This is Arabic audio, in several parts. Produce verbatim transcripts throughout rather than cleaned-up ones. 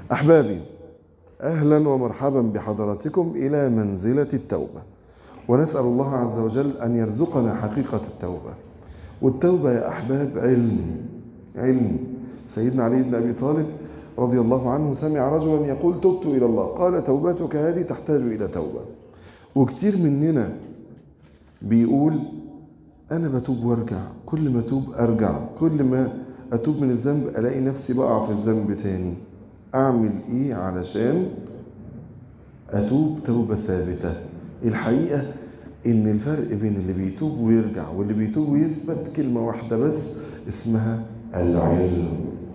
أحبابي، أهلا ومرحبا بحضراتكم إلى منزلة التوبة، ونسأل الله عز وجل أن يرزقنا حقيقة التوبة. والتوبة يا أحباب علم علم سيدنا علي بن أبي طالب رضي الله عنه سمع رجلا يقول تبت إلى الله، قال توبتك هذه تحتاج إلى توبة. وكتير مننا بيقول أنا بتوب وارجع، كل ما أتوب أرجع، كل ما أتوب من الذنب ألاقي نفسي بقع في الذنب تاني. أعمل إيه علشان أتوب توبة ثابتة؟ الحقيقة إن الفرق بين اللي بيتوب ويرجع واللي بيتوب ويثبت كلمة واحدة بس اسمها العلم.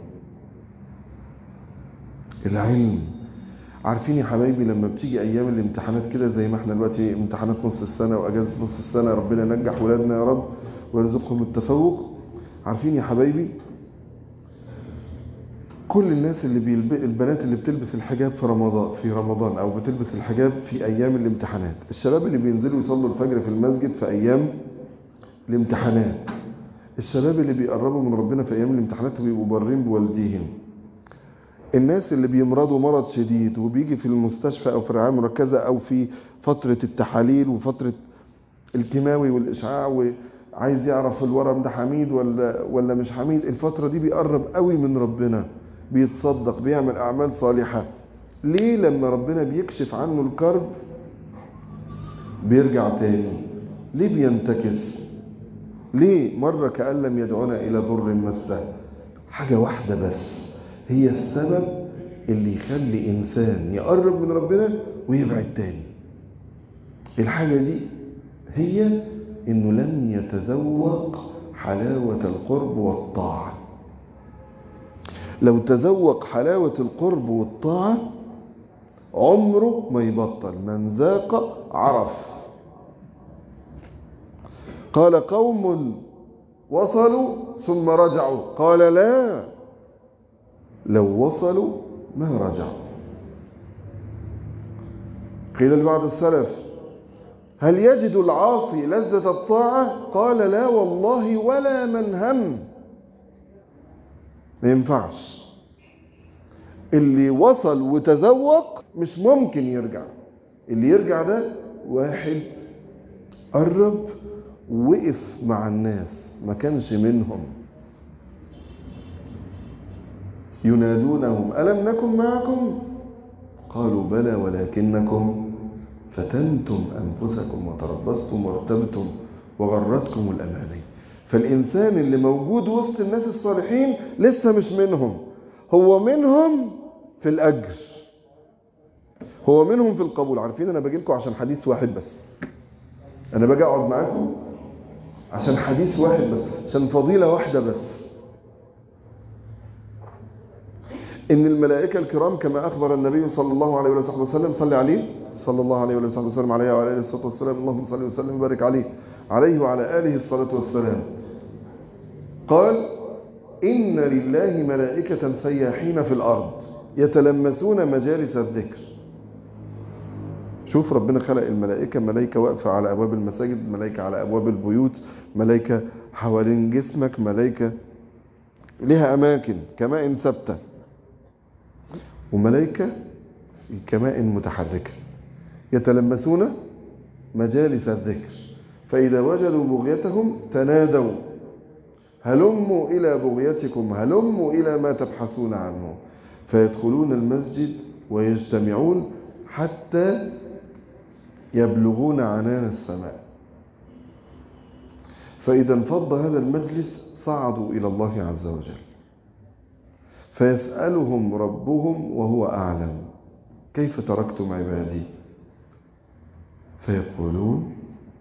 العلم. عارفين يا حبايبي لما بتيجي أيام الامتحانات كده، زي ما احنا دلوقتي امتحانات نص السنة وأجازة نص السنة، ربنا ينجح ولادنا يا رب ويرزقهم التفوق. عارفين يا حبايبي كل الناس اللي بيلب... البنات اللي بتلبس الحجاب في رمضان في رمضان او بتلبس الحجاب في ايام الامتحانات، الشباب اللي بينزلوا يصلوا الفجر في المسجد في ايام الامتحانات، الشباب اللي بيقربوا من ربنا في ايام الامتحانات وبيبقوا بارين بوالديهم، الناس اللي بيمرضوا مرض شديد وبيجي في المستشفى او في الرعايه المركزه او في فتره التحاليل وفتره الكيماوي والاشعاع وعايز يعرف الورم ده حميد ولا ولا مش حميد، الفتره دي بيقرب قوي من ربنا، بيتصدق، بيعمل أعمال صالحة. ليه لما ربنا بيكشف عنه الكرب بيرجع تاني؟ ليه بينتكس؟ ليه مرة كأن لم يدعونا إلى ضر مسه؟ حاجة واحدة بس هي السبب اللي يخلي إنسان يقرب من ربنا ويبعد تاني. الحاجة دي هي إنه لم يتذوق حلاوة القرب والطاعة. لو تذوق حلاوة القرب والطاعة عمره ما يبطل، من ذاق عرف. قال قوم وصلوا ثم رجعوا، قال لا، لو وصلوا ما رجعوا. قيل لبعض السلف هل يجد العاصي لذة الطاعة؟ قال لا والله ولا من هم. ما ينفعش. اللي وصل وتذوق مش ممكن يرجع. اللي يرجع ده واحد قرب وقف مع الناس ما كانش منهم. ينادونهم ألم نكن معكم؟ قالوا بلى ولكنكم فتنتم أنفسكم وتربصتم وارتبتم وغرتكم الأماني. فالإنسان اللي موجود وسط الناس الصالحين لسه مش منهم، هو منهم في الأجر، هو منهم في القبول. عارفين أنا باجي لكم عشان حديث واحد بس، أنا باجي أقعد معاكم عشان حديث واحد بس، عشان فضيلة واحدة بس، إن الملائكة الكرام كما أخبر النبي صلى الله عليه وسلم، صلى عليه صلى الله عليه وسلم عليه وعلى آله الصلاة والسلام، اللهم صل وسلم وبارك عليه عليه وعلى آله الصلاة والسلام، قال إن لله ملائكة سياحين في الأرض يتلمسون مجالس الذكر. شوف ربنا خلق الملائكة، ملائكة واقفة على أبواب المساجد، ملائكة على أبواب البيوت، ملائكة حوالين جسمك، ملائكة لها أماكن كماء ثابتة، وملائكة كماء متحركة يتلمسون مجالس الذكر، فإذا وجدوا بغيتهم تنادوا هلموا إلى بغيتكم هلموا إلى ما تبحثون عنه، فيدخلون المسجد ويجتمعون حتى يبلغون عنان السماء، فإذا انفض هذا المجلس صعدوا إلى الله عز وجل فيسألهم ربهم وهو أعلم كيف تركتم عبادي؟ فيقولون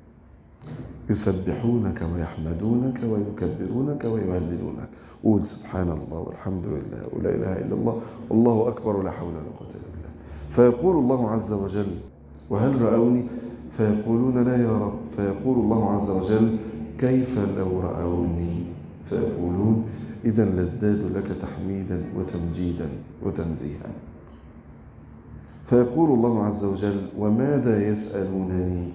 يسبحونك ويحمدونك ويكبرونك ويهللونك. قول سبحان الله والحمد لله ولا إله إلا الله والله أكبر ولا حول ولا قوة إلا بالله. فيقول الله عز وجل وهل رأوني؟ فيقولون لا يا رب. فيقول الله عز وجل كيف لو رأوني؟ فيقولون إذا لازداد لك تحميدا وتمجيدا وتنزيها. فيقول الله عز وجل وماذا يسألونني؟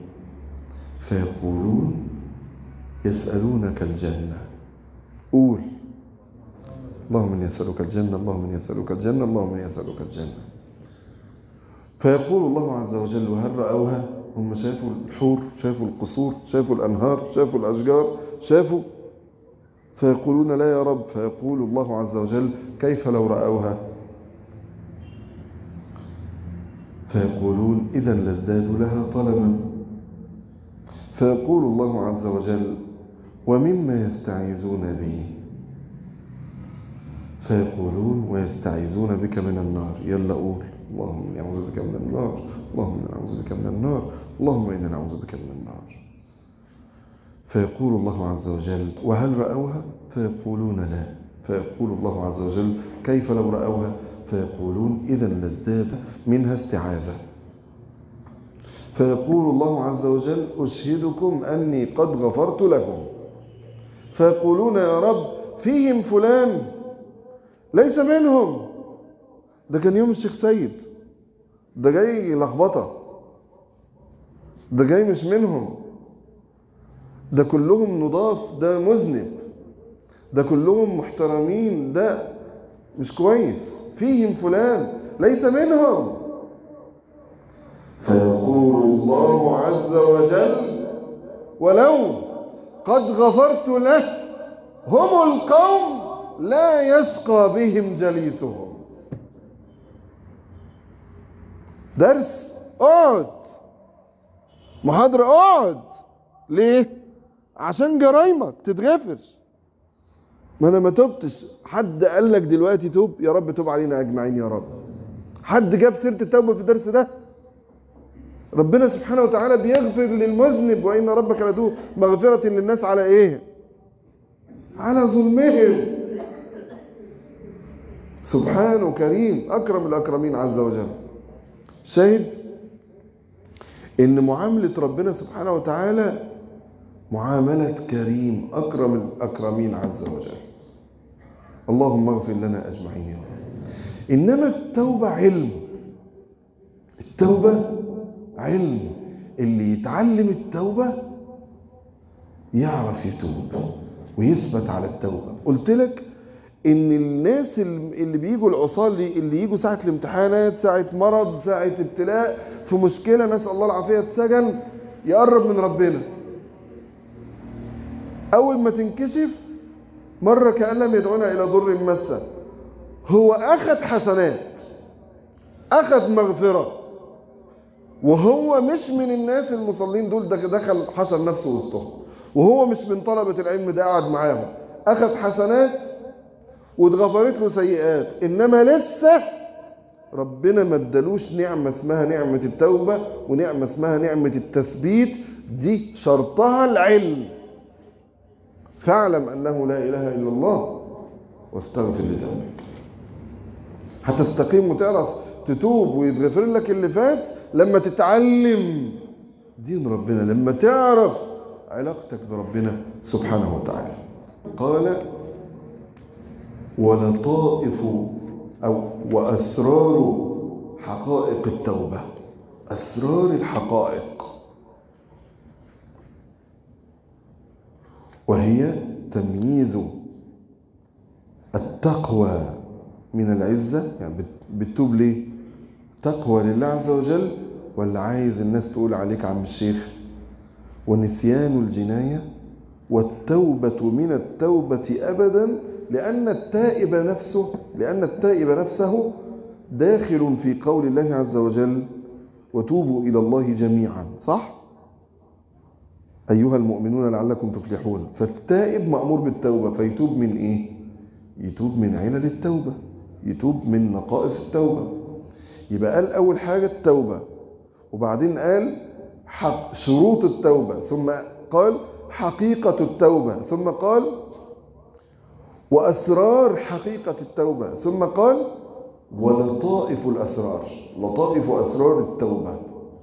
فيقولون يسألونك الجنة. قول اللهم إني أسألك الجنة، اللهم إني أسألك الجنة، اللهم إني أسألك الجنة. فيقول الله عز وجل: وهل رأوها؟ هم شافوا الحور، شافوا القصور، شافوا الأنهار، شافوا الأشجار، شافوا. فيقولون: لا يا رب. فيقول الله عز وجل: كيف لو رأوها؟ فيقولون: إذا لازدادوا لها طلبا. فيقول الله عز وجل: ومما يستعيذون به؟ فيقولون: ويستعيذون بك من النار. يلا قول: اللهم إني أعوذ بك من النار، اللهم إني أعوذ بك من النار، اللهم إني نعوذ بك من النار. فيقول الله عز وجل: وهل رأوها؟ فيقولون: لا. فيقول الله عز وجل: كيف لو رأوها؟ فيقولون: إذا لازداد منها استعاذة. فيقول الله عز وجل: أشهدكم أني قد غفرت لكم. فيقولون: يا رب فيهم فلان ليس منهم، ده كان يوم الشيخ سيد، ده جاي لخبطة، ده جاي مش منهم، ده كلهم نضاف، ده مذنب، ده كلهم محترمين، ده مش كويس، فيهم فلان ليس منهم. فيقول الله عز وجل: ولو قد غفرت له هم القوم لا يشقى بهم جليسهم. درس اقعد، محاضرة اقعد. ليه؟ عشان جرايمك تتغفر. ما انا ما تبتش. حد قال لك دلوقتي توب؟ يا رب توب علينا اجمعين يا رب. حد جاب سيرة التوبة في الدرس ده؟ ربنا سبحانه وتعالى بيغفر للمذنب، وإن ربك لذو مغفرة للناس على ايه؟ على ظلمهم. سبحانه كريم أكرم الأكرمين عز وجل. شاهد إن معاملة ربنا سبحانه وتعالى معاملة كريم أكرم الأكرمين عز وجل. اللهم اغفر لنا أجمعين يا رب. إنما التوبة علم. التوبة علم. اللي يتعلم التوبة يعرف يتوب ويثبت على التوبة. قلت لك ان الناس اللي بيجوا العصاه اللي يجوا ساعة الامتحانات، ساعة مرض، ساعة ابتلاء، في مشكلة نسأل الله العافية، السجن، يقرب من ربنا. اول ما تنكشف مرة كأن لم يدعونا الى ضر مسه، هو اخذ حسنات، اخذ مغفرة، وهو مش من الناس المصلين دول، دخل حشر نفسه وسطهم، وهو مش من طلبة العلم ده قاعد معاهم، اخذ حسنات واتغفرت له سيئات، انما لسه ربنا ما ادالوش نعمة اسمها نعمة التوبة، ونعمة اسمها نعمة التثبيت. دي شرطها العلم. فاعلم انه لا اله الا الله واستغفر لذنبك. هتستقيم وتعرف تتوب ويتغفر لك اللي فات لما تتعلم دين ربنا، لما تعرف علاقتك بربنا سبحانه وتعالى. قال: ولطائف أو وأسرار حقائق التوبة. أسرار الحقائق، وهي تمييز التقوى من العزة. يعني بتتوب ليه؟ تقوى لله عز وجل، ولا عايز الناس تقول عليك عم الشيخ؟ ونسيان الجناية، والتوبة من التوبة أبدا، لأن التائب نفسه لأن التائب نفسه داخل في قول الله عز وجل: وتوبوا إلى الله جميعا. صح؟ أيها المؤمنون لعلكم تفلحون. فالتائب مأمور بالتوبة، فيتوب من إيه؟ يتوب من علل التوبة، يتوب من نقائص التوبة. يبقى قال أول حاجة التوبة، وبعدين قال حق شروط التوبة، ثم قال حقيقة التوبة، ثم قال وأسرار حقيقة التوبة، ثم قال ولطائف الأسرار. لطائف أسرار التوبة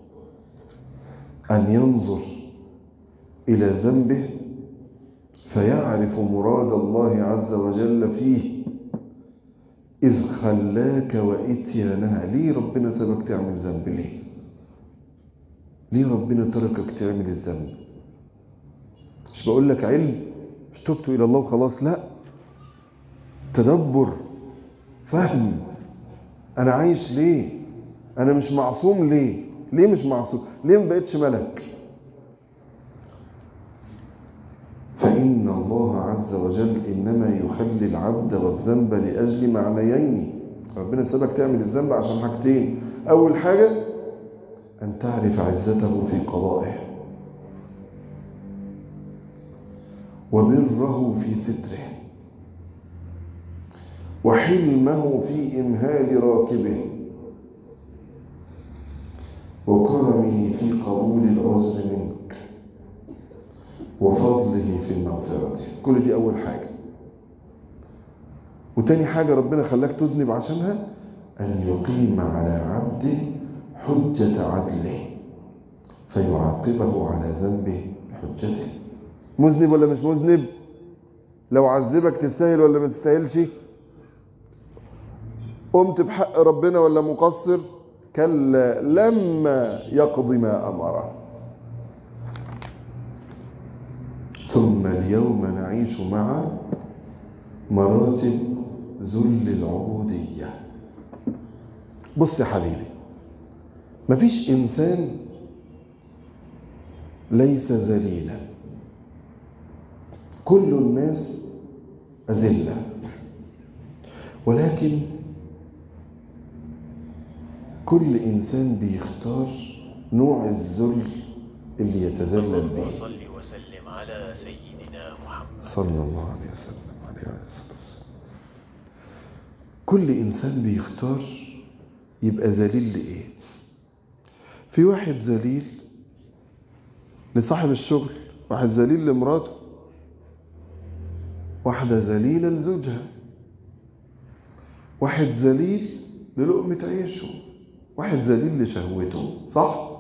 أن ينظر إلى ذنبه فيعرف مراد الله عز وجل فيه، إذ خلاك وإتيانها. ليه ربنا سبك تعمل ذنب؟ ليه ليه ربنا تركك تعمل الذنب؟ مش بقول لك علم، مش تبت إلى الله وخلاص، لا. تدبر، فهم. انا عايش ليه؟ انا مش معصوم ليه؟ ليه مش معصوم؟ ليه ما بقتش ملك؟ فإن الله عز وجل إنما يخلي العبد والذنب لأجل معنيين. ربنا سبك تعمل الذنب عشان حاجتين. أول حاجة أن تعرف عزته في قضائه، وبره في ستره، وحلمه في إمهال راكبه، وكرمه في قبول العذر منك، وفضله في المغفرة. كل دي أول حاجة. وتاني حاجة ربنا خلاك تذنب عشانها، أن يقيم على عبده حجة عدله فيعاقبه على ذنبه بحجته. مذنب ولا مش مذنب؟ لو عذبك تستاهل ولا ما تستاهلش؟ قمت بحق ربنا ولا مقصر؟ كلا لما يقضي ما أمره. ثم اليوم نعيش مع مراتب ذل العبودية. بص يا حبيبي، مفيش إنسان ليس ذليلا، كل الناس أذلة، ولكن كل إنسان بيختار نوع الذل اللي يتذلل به. وصل وسلم على سيدنا محمد صلى الله عليه وسلم عليه الصلاة والسلام. كل إنسان بيختار يبقى ذليل لإيه؟ في واحد ذليل لصاحب الشغل، واحد ذليل لمراته، واحدة ذليلة لزوجها، واحد ذليل للقمة عيشه، واحد ذليل لشهوته، صح؟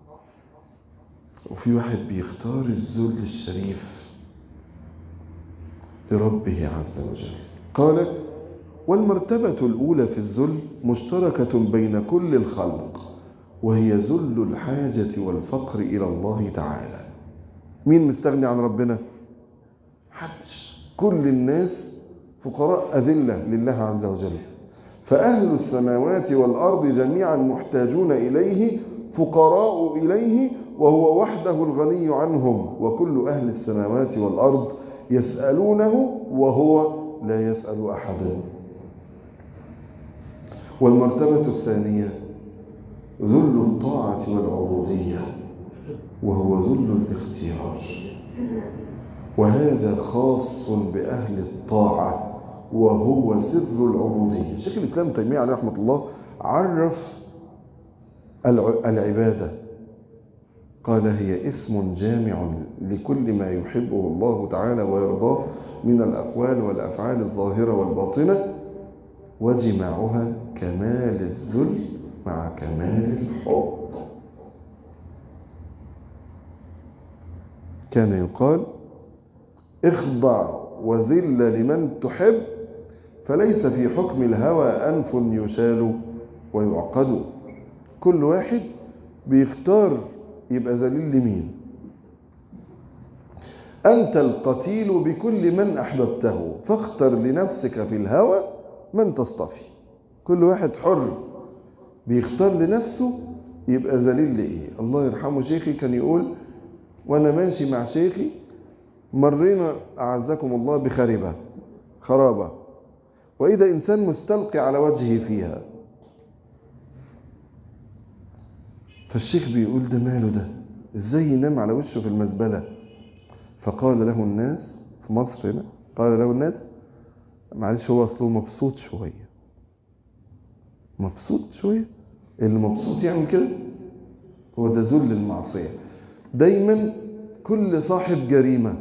وفي واحد بيختار الذل الشريف لربه عز وجل. قال: والمرتبة الأولى في الذل مشتركة بين كل الخلق، وهي ذل الحاجة والفقر إلى الله تعالى. مين مستغني عن ربنا؟ محدش. كل الناس فقراء أذلة لله عز وجل. فأهل السماوات والأرض جميعا محتاجون إليه، فقراء إليه، وهو وحده الغني عنهم. وكل أهل السماوات والأرض يسألونه وهو لا يسأل أحدا. والمرتبة الثانية ذل الطاعة والعبودية، وهو ذل الاختيار، وهذا خاص بأهل الطاعة، وهو سر العبودية. شيخ الإسلام ابن تيمية عليه رحمة الله عرف العبادة، قال: هي اسم جامع لكل ما يحبه الله تعالى ويرضاه من الأقوال والأفعال الظاهرة والباطنة، وجماعها كمال الذل مع كمال الحب. كان يقال: اخضع وذل لمن تحب، فليس في حكم الهوى أنف يشال ويعقد. كل واحد بيختار يبقى ذليل لمين. أنت القتيل بكل من أحببته، فاختر لنفسك في الهوى من تصطفي. كل واحد حر بيختار لنفسه يبقى ذليل لإيه. الله يرحمه شيخي كان يقول وأنا ماشي مع شيخي، مرينا أعزكم الله بخربة خرابة، وإذا إنسان مستلقي على وجهه فيها، فالشيخ بيقول ده ماله ده، إزاي ينام على وشه في المزبلة؟ فقال له الناس في مصر هنا، قال له الناس معلش هو أصله مبسوط شوية. مبسوط شوية؟ اللي مبسوط يعمل كده؟ هو ده ذل المعصية. دايما كل صاحب جريمة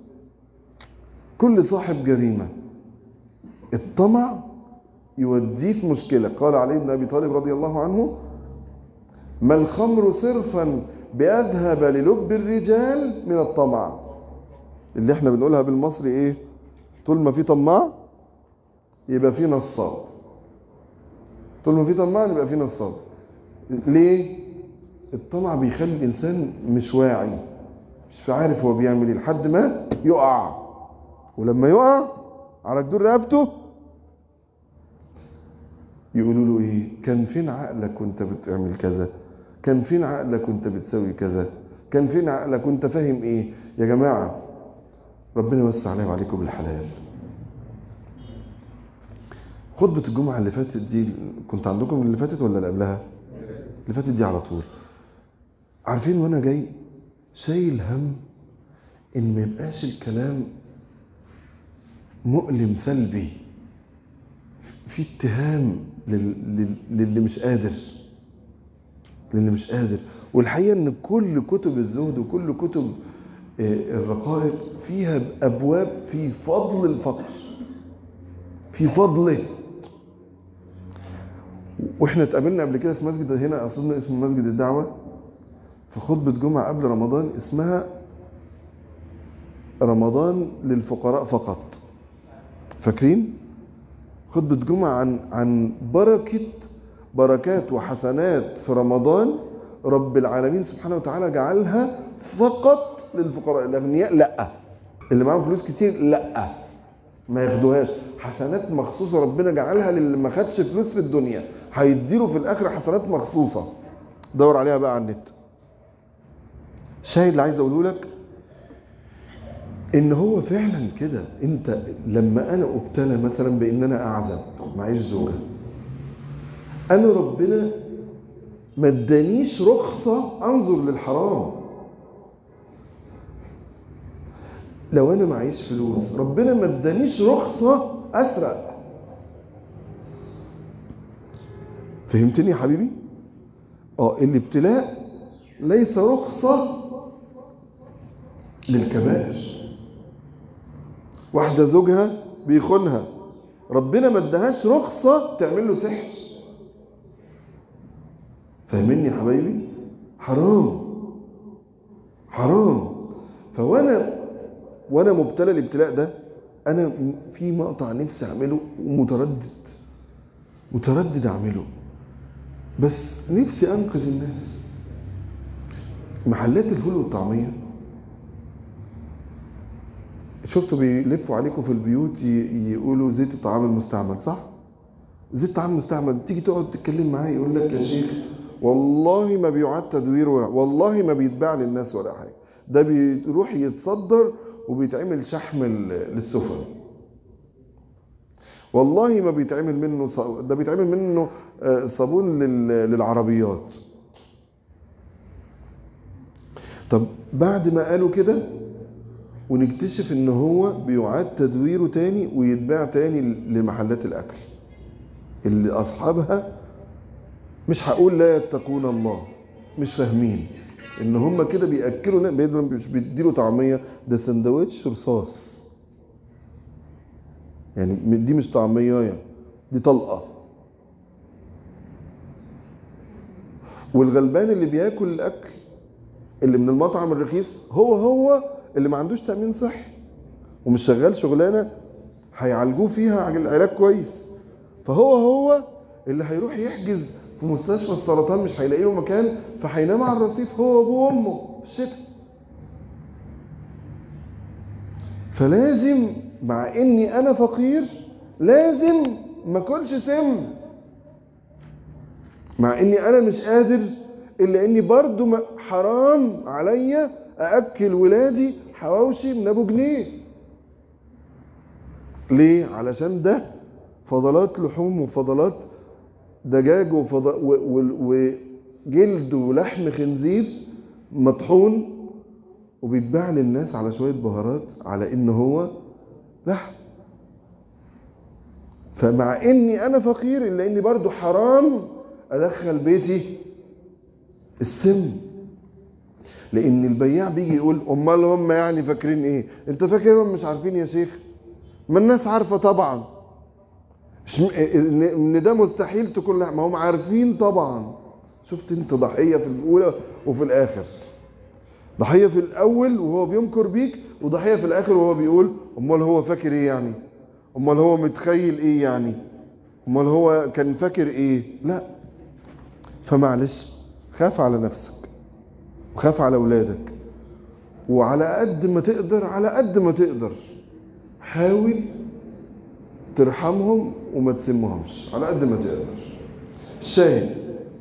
كل صاحب جريمة الطمع يوديك مشكلة. قال علي بن أبي طالب رضي الله عنه: ما الخمر صرفا بأذهب للب الرجال من الطمع. اللي احنا بنقولها بالمصري ايه؟ طول ما في طماع يبقى في نصاب. طول ما في طماع يبقى في نصاب. ليه؟ الطمع بيخلي الإنسان مش واعي، مش عارف هو بيعمل ايه، لحد ما يقع، ولما يقع على جدور رقبته يقولوا له ايه؟ كان فين عقلك وانت بتعمل كذا؟ كان فين عقلك وانت بتسوي كذا؟ كان فين عقلك وانت فاهم ايه؟ يا جماعة ربنا يوسع علينا وعليكم بالحلال. خطبة الجمعة اللي فاتت دي كنت عندكم اللي فاتت ولا اللي قبلها؟ اللي فاتت دي على طول. عارفين وانا جاي شايل هم ان ما يبقاش الكلام مؤلم سلبي، في اتهام للي مش قادر للي مش قادر. والحقيقة ان كل كتب الزهد وكل كتب الرقائق فيها ابواب في فضل الفقر، في فضله. واحنا اتقابلنا قبل كده في مسجد هنا اظن اسمه مسجد الدعوة في خطبة جمعة قبل رمضان اسمها رمضان للفقراء فقط. فاكرين؟ خطبة جمعة عن عن بركة بركات وحسنات في رمضان رب العالمين سبحانه وتعالى جعلها فقط للفقراء. الاغنياء لا، اللي معاهم فلوس كتير لا، ما ياخدوهاش. حسنات مخصوصة ربنا جعلها للي ما خدش فلوس في الدنيا، هيديله في الاخر حسنات مخصوصة. دور عليها بقى على النت. الشاهد اللي عايز اقوله لك ان هو فعلا كده. انت لما انا ابتلى مثلا بان انا اعزب معيش زوجة، انا ربنا ما ادانيش رخصة انظر للحرام. لو انا معيش فلوس ربنا ما ادانيش رخصة اسرق. فهمتني يا حبيبي؟ اه الابتلاء ليس رخصة للكبائر. واحدة زوجها بيخونها ربنا ما ادهاش رخصة تعمل له سحر. فاهميني يا حبايبي؟ حرام حرام. فوانا وانا مبتلى الابتلاء ده انا في مقطع نفسي اعمله ومتردد متردد اعمله، بس نفسي انقذ الناس. محلات الفول والطعمية شفتوا بيلفوا عليكم في البيوت يقولوا زيت الطعام المستعمل، صح؟ زيت الطعام المستعمل تيجي تقعد تتكلم معاه يقول لك يا شيخ والله ما بيعاد تدويره، والله ما بيتباع للناس ولا حاجه، ده بيروح يتصدر وبيتعمل شحم للسفن. والله ما بيتعمل منه ص... ده بيتعمل منه صابون لل... للعربيات. طب بعد ما قالوا كده ونكتشف ان هو بيعاد تدويره تاني ويتباع تاني لمحلات الاكل اللي اصحابها مش هقول لا يتقون الله، مش فاهمين ان هم كده بياكلوا، مش بيديله طعميه، ده سندوتش رصاص. يعني دي مش طعميه، يعني دي طلقه. والغلبان اللي بياكل الاكل اللي من المطعم الرخيص هو هو اللي ما عندوش تامين صحي ومش شغال شغلانه هيعالجوه فيها علاج كويس، فهو هو اللي هيروح يحجز في مستشفى السرطان مش هيلاقي له مكان، فهينام على الرصيف هو وابوه وامه في الشتاء. فلازم مع اني انا فقير لازم ما اكلش سم، مع اني انا مش قادر الا اني برضو حرام عليا ااكل ولادي حواوشي من ابو جنيه. ليه؟ علشان ده فضلات لحوم وفضلات دجاج وفضل وجلد ولحم خنزير مطحون وبيتباع للناس على شوية بهارات على ان هو لحم. فمع اني انا فقير الا اني برضو حرام ادخل بيتي السم، لان البياع بيجي يقول امال هم يعني فاكرين ايه؟ انت فاكرهم مش عارفين يا شيخ؟ ما الناس عارفة طبعا ان ده مستحيل تكون، لا ما هم عارفين طبعا. شفت انت ضحية في الاولى وفي الاخر، ضحية في الاول وهو بيمكر بيك، وضحية في الاخر وهو بيقول امال هو فاكر ايه يعني؟ امال هو متخيل ايه يعني؟ امال هو كان فاكر ايه؟ لا. فمعلش خاف على نفسك وخاف على اولادك، وعلى قد ما تقدر على قد ما تقدر حاول ترحمهم وما تسمهمش على قد ما تقدر. الشاهد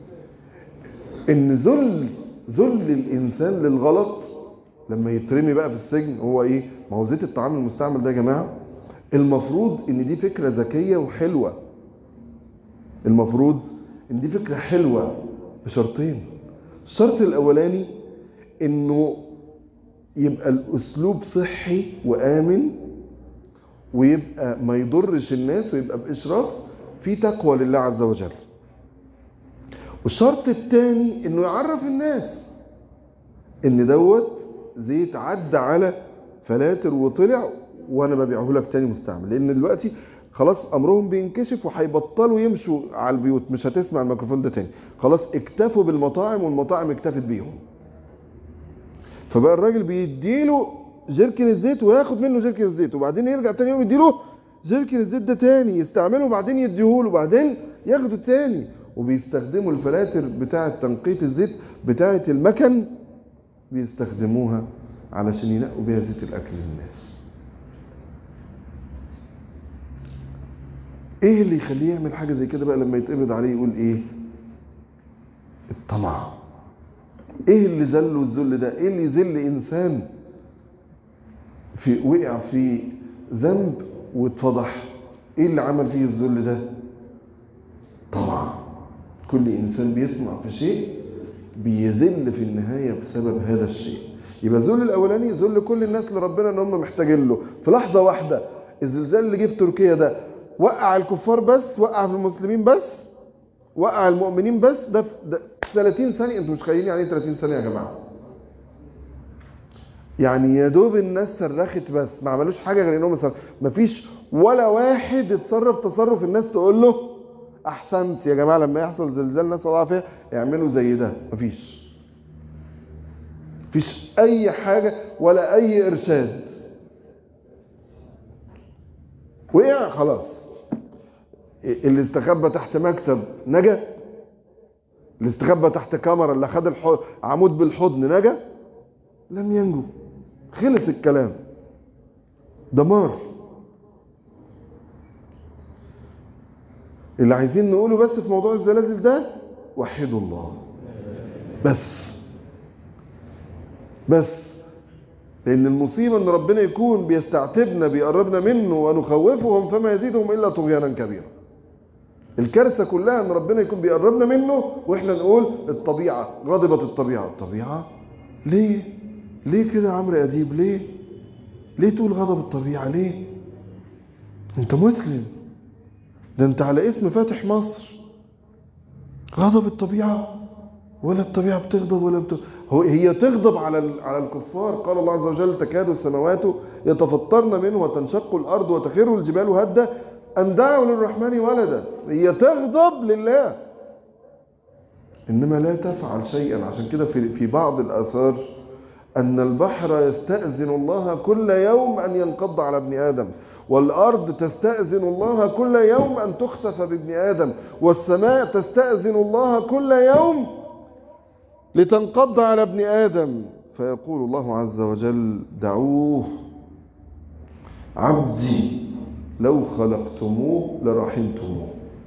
ان ذل ذل الانسان للغلط لما يترمي بقى في السجن هو ايه؟ ما هو زيت الطعام المستعمل ده يا جماعه، المفروض ان دي فكره ذكيه وحلوه. المفروض ان دي فكره حلوه بشرطين. الشرط الاولاني انه يبقى الاسلوب صحي وامن، ويبقى ما يضرش الناس، ويبقى باشراف في تقوى لله عز وجل. والشرط الثاني انه يعرف الناس ان دوت زيت عدى على فلاتر وطلع وانا ببيعه لك تاني مستعمل، لان دلوقتي خلاص امرهم بينكشف وهيبطلوا يمشوا على البيوت، مش هتسمع الميكروفون ده تاني، خلاص اكتفوا بالمطاعم والمطاعم اكتفت بيهم. فبقى الراجل بيديله جيركن الزيت وياخد منه جيركن الزيت، وبعدين يرجع تاني يوم يديله جيركن الزيت ده تاني يستعمله، وبعدين يديهوله، وبعدين ياخده تاني. وبيستخدموا الفلاتر بتاعة تنقية الزيت بتاعة المكن، بيستخدموها علشان ينقوا بيها زيت الاكل للناس. ايه اللي يخليه يعمل حاجه زي كده بقى لما يتقبض عليه؟ يقول ايه؟ الطمع. ايه اللي ذله الذل ده؟ ايه اللي يذل انسان في وقع في ذنب واتفضح؟ ايه اللي عمل فيه الذل ده؟ طمع. كل انسان بيسمع في شيء بيذل في النهايه بسبب هذا الشيء. يبقى الذل الاولاني ذل كل الناس لربنا ان هم محتاجين له. في لحظه واحده الزلزال اللي جه في تركيا ده وقع الكفار بس، وقع في المسلمين بس، وقع المؤمنين بس، ده ده ثلاثين ثانيه. انتوا مش خايلين يعني ثلاثين ثانيه يا جماعه؟ يعني يا دوب الناس صرخت بس، ما عملوش حاجه غير انهم صرخوا. مفيش ولا واحد اتصرف تصرف الناس تقول له احسنت يا جماعه لما يحصل زلزال ناس وضعها فيها اعملوا زي ده. مفيش مفيش اي حاجه ولا اي ارشاد. وقع خلاص. اللي استخبى تحت مكتب نجا، اللي استخبى تحت كاميرا، اللي خد الحض... عمود بالحضن نجا، لم ينجو. خلص الكلام. دمار. اللي عايزين نقوله بس في موضوع الزلازل ده وحدوا الله بس بس لان المصيبه ان ربنا يكون بيستعتبنا بيقربنا منه ونخوفهم فما يزيدهم الا طغيانا كبيرا. الكارثه كلها ان ربنا يكون بيقربنا منه واحنا نقول الطبيعه غضبت. الطبيعه الطبيعه ليه؟ ليه كده يا عمرو اديب؟ ليه؟ ليه تقول غضب الطبيعه؟ ليه؟ انت مسلم، ده انت على اسم فاتح مصر. غضب الطبيعه؟ ولا الطبيعه بتغضب ولا بتغضب؟ هو هي تغضب على على الكفار. قال الله عز وجل تكاد السماوات يتفطرن منه وتنشق الارض وتخر الجبال هدا ان دعوا للرحمن ولدا. هي تغضب لله انما لا تفعل شيئا. عشان كده في في بعض الاثار ان البحر يستأذن الله كل يوم ان ينقض على ابن ادم، والارض تستأذن الله كل يوم ان تخسف بابن ادم، والسماء تستأذن الله كل يوم لتنقض على ابن آدم. فيقول الله عز وجل دعوه عبدي لو خلقتموه لرحمتموه.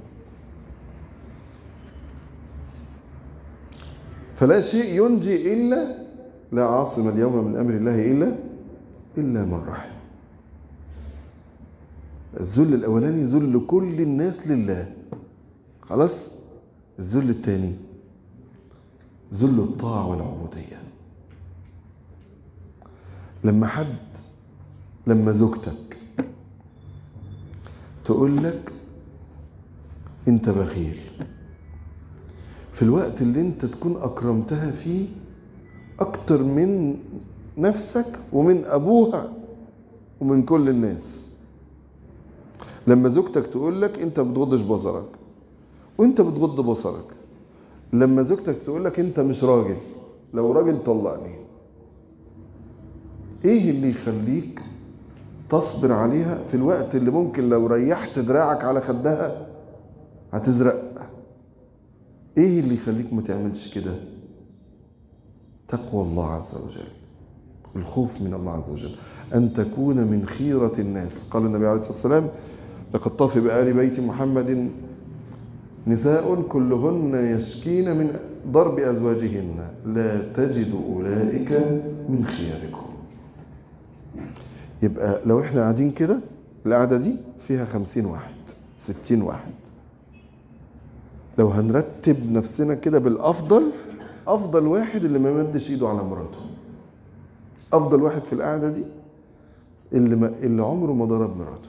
فلا شيء ينجي إلا لا عاصم اليوم من أمر الله إلا إلا من رحم. الذل الأولاني ذل كل الناس لله خلاص. الذل الثاني ذل الطاعة والعبودية. لما حد لما زوجتك تقول لك انت بخيل في الوقت اللي انت تكون اكرمتها فيه اكتر من نفسك ومن ابوها ومن كل الناس. لما زوجتك تقول لك انت بتغضش بصرك وانت بتغض بصرك. لما زوجتك تقول لك انت مش راجل، لو راجل طلقني. ايه اللي يخليك تصبر عليها في الوقت اللي ممكن لو ريحت دراعك على خدها هتزرق؟ ايه اللي يخليك ما تعملش كده؟ تقوى الله عز وجل، الخوف من الله عز وجل، ان تكون من خيرة الناس. قال النبي عليه الصلاة والسلام لقد طاف بآل بيت محمد نساء كلهن يشكين من ضرب أزواجهن لا تجد أولئك من خياركم. يبقى لو احنا قاعدين كده القعدة دي فيها خمسين واحد ستين واحد، لو هنرتب نفسنا كده بالأفضل، أفضل واحد اللي ما يمدش إيده على مراته، أفضل واحد في القعدة دي اللي, ما اللي عمره ما ضرب مراته.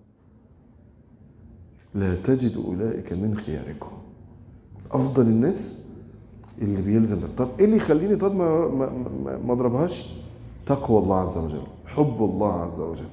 لا تجد أولئك من خياركم، أفضل الناس اللي بيلزم. طب إيه اللي يخليني طب ما, ما, ما, ما أضربهاش؟ تقوى الله عز وجل، حب الله عز وجل،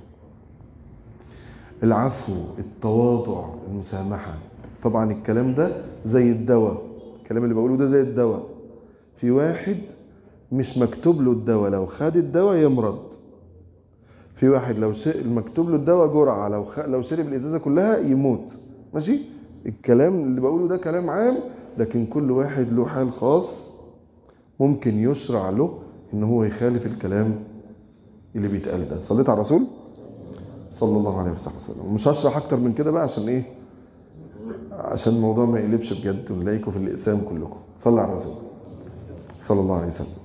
العفو، التواضع، المسامحة. طبعا الكلام ده زي الدواء، الكلام اللي بقوله ده زي الدواء. في واحد مش مكتوب له الدواء، لو خد الدواء يمرض. في واحد لو مكتوب له الدواء جرعة، لو خ... لو شرب الإزازة كلها يموت. ماشي؟ الكلام اللي بقوله ده كلام عام، لكن كل واحد له حال خاص ممكن يشرع له ان هو يخالف الكلام اللي بيتقال ده. صليت على الرسول صلى الله عليه وسلم. ومش هشرح اكتر من كده بقى عشان ايه؟ عشان الموضوع ما يقلبش بجد ونلاقيكم في الاقسام كلكم. صلى على الرسول صلى الله عليه وسلم.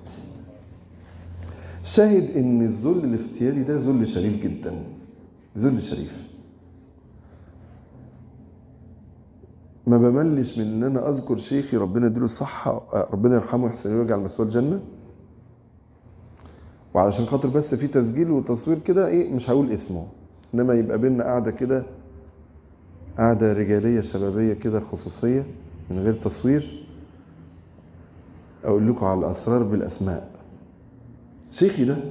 شاهد ان الذل الاختياري ده ذل شريف جدا، ذل شريف. ما بملش من ان انا اذكر شيخي ربنا يديله الصحه، ربنا يرحمه ويحسن ويجعل مسواه الجنه، وعلشان خاطر بس في تسجيل وتصوير كده ايه مش هقول اسمه، انما يبقى بينا قاعده كده، قاعده رجاليه شبابيه كده خصوصيه من غير تصوير، اقول لكم على الاسرار بالاسماء. شيخي ده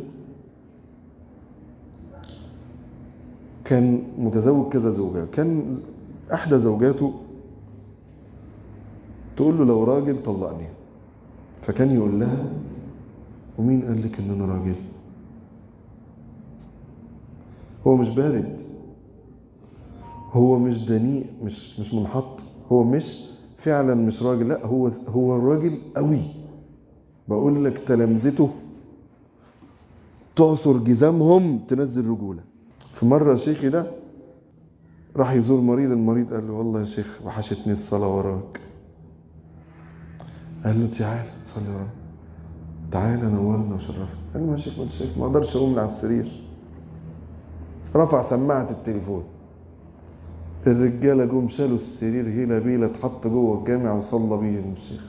كان متزوج كذا زوجه، كان احدى زوجاته تقول له لو راجل طلقني، فكان يقول لها ومين قال لك ان انا راجل؟ هو مش بارد، هو مش دنيء، مش مش منحط، هو مش فعلا مش راجل، لا هو هو راجل قوي. بقول لك تلامذته تعصر جزامهم تنزل رجوله. في مره شيخي ده راح يزور مريض، المريض قال له والله يا شيخ وحشتني الصلاه وراك. قال له تعال صلي وراك، تعال نورنا وشرفنا. قال له يا شيخ ما شيخ ما اقدرش اقوم من على السرير. رفع سماعه التليفون، الرجاله جم شالوا السرير هيلا بيلا، اتحط جوه الجامع وصلى بيه الشيخ.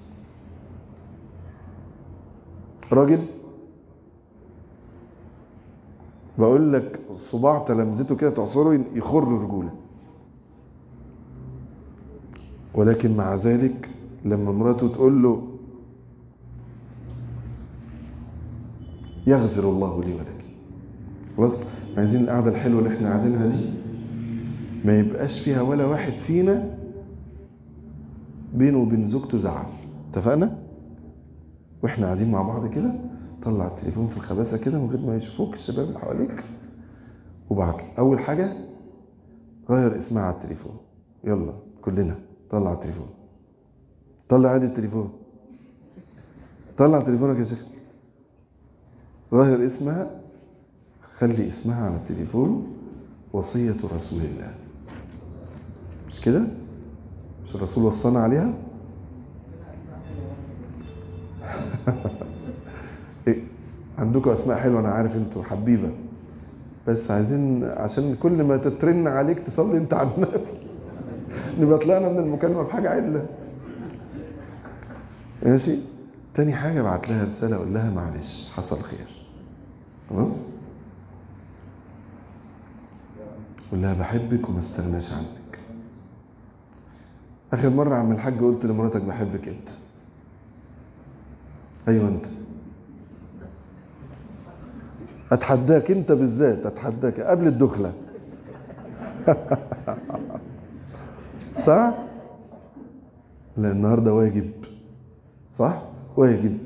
راجل بقول لك صباع تلامذته كده تعصره يخر رجوله. ولكن مع ذلك لما مراته تقول له يغفر الله لي ولك، خلاص عايزين القعده الحلوه اللي احنا قاعدينها دي ما يبقاش فيها ولا واحد فينا بينه وبين زوجته زعل. اتفقنا؟ واحنا قاعدين مع بعض كده طلع التليفون في الخباثه كده من غير ما يشوفوك الشباب اللي حواليك، وبعد اول حاجه غير اسمها على التليفون. يلا كلنا طلع التليفون، طلع عادي التليفون، طلع تليفونك يا شيخ، غير اسمها، خلي اسمها على التليفون وصية رسول الله. مش كده؟ مش الرسول وصانا عليها؟ إيه؟ عندكم اسماء حلوه انا عارف انتوا حبيبه، بس عايزين عشان كل ما تترن عليك تصلي انت على النبي نبقى طلعنا من المكالمه بحاجه عدله. ماشي؟ تاني حاجه بعت لها رساله اقول لها معلش حصل خير، خلاص؟ قول لها بحبك وما استغناش عنك. اخر مره عم الحاج قلت لمراتك بحبك انت؟ ايوه انت. اتحداك انت بالذات، اتحداك قبل الدخله صح؟ لا النهارده واجب، صح؟ واجب،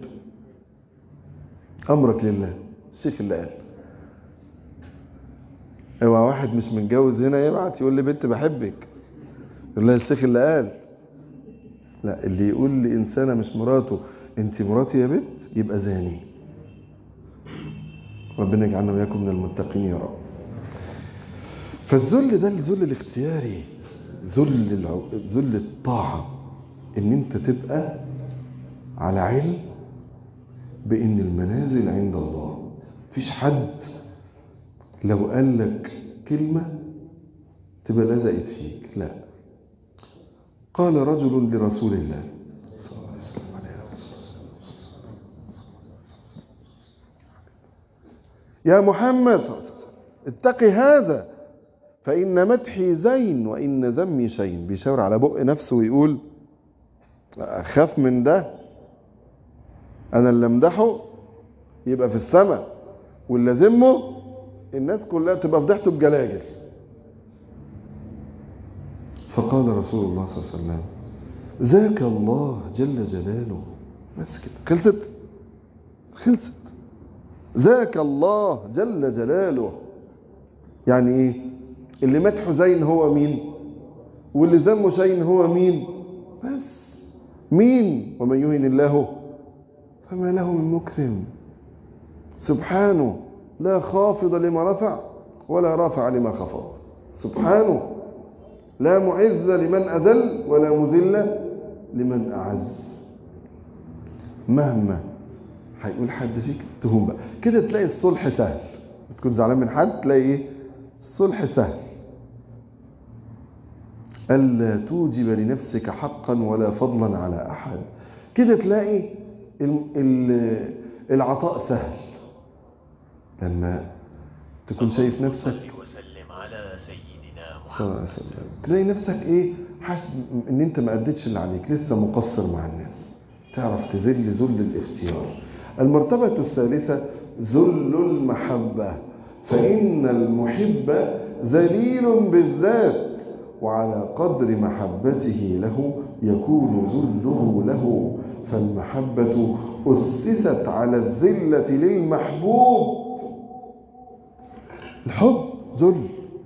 امرك لله. الشيخ اللي قال اوعى واحد مش متجوز هنا يبعت يقول لي بنت بحبك، يقول لها الشيخ اللي قال. لا اللي يقول لإنسانة مش مراته انت مراتي يا بنت يبقى زاني. ربنا يجعلنا وياكم من المتقين يا رب. فالذل ده الذل الاختياري، ذل الع... ذل الطاعة ان انت تبقى على علم بان المنازل عند الله. مفيش حد لو قال لك كلمة تبقى لزقت فيك، لا. قال رجل لرسول الله صلى الله عليه وسلم: يا محمد اتق هذا فإن مدحي زين وإن ذمي شين. بيشاور على بق نفسه ويقول أخاف من ده، أنا اللي امدحه يبقى في السماء، واللي ذمه الناس كلها تبقى فضحته بجلاجل. فقال رسول الله صلى الله عليه وسلم: ذاك الله جل جلاله. بس كده، خلصت خلصت. ذاك الله جل جلاله يعني ايه؟ اللي مدحه زين هو مين؟ واللي ذمه شين هو مين؟ بس مين؟ ومن يهن الله فما له من مكرم. سبحانه لا خافض لما رفع ولا رافع لما خفض. سبحانه لا معز لمن أذل ولا مذل لمن أعز. مهما هيقول حد فيك تهون بقى كده، تلاقي الصلح سهل. تكون زعلان من حد تلاقي ايه؟ الصلح سهل. ألا توجب لنفسك حقا ولا فضلا على أحد. كده تلاقي العطاء سهل لما تكون شايف نفسك وسلم على سيدنا صلى الله عليه وسلم. تلاقي نفسك ايه؟ حاسس ان انت ما اديتش اللي عليك، لسه مقصر مع الناس. تعرف تذل ذل الاختيار. المرتبة الثالثة ذل المحبة، فإن المحب ذليل بالذات، وعلى قدر محبته له يكون ذله له. فالمحبة أسست على الذلة للمحبوب. الحب ذل.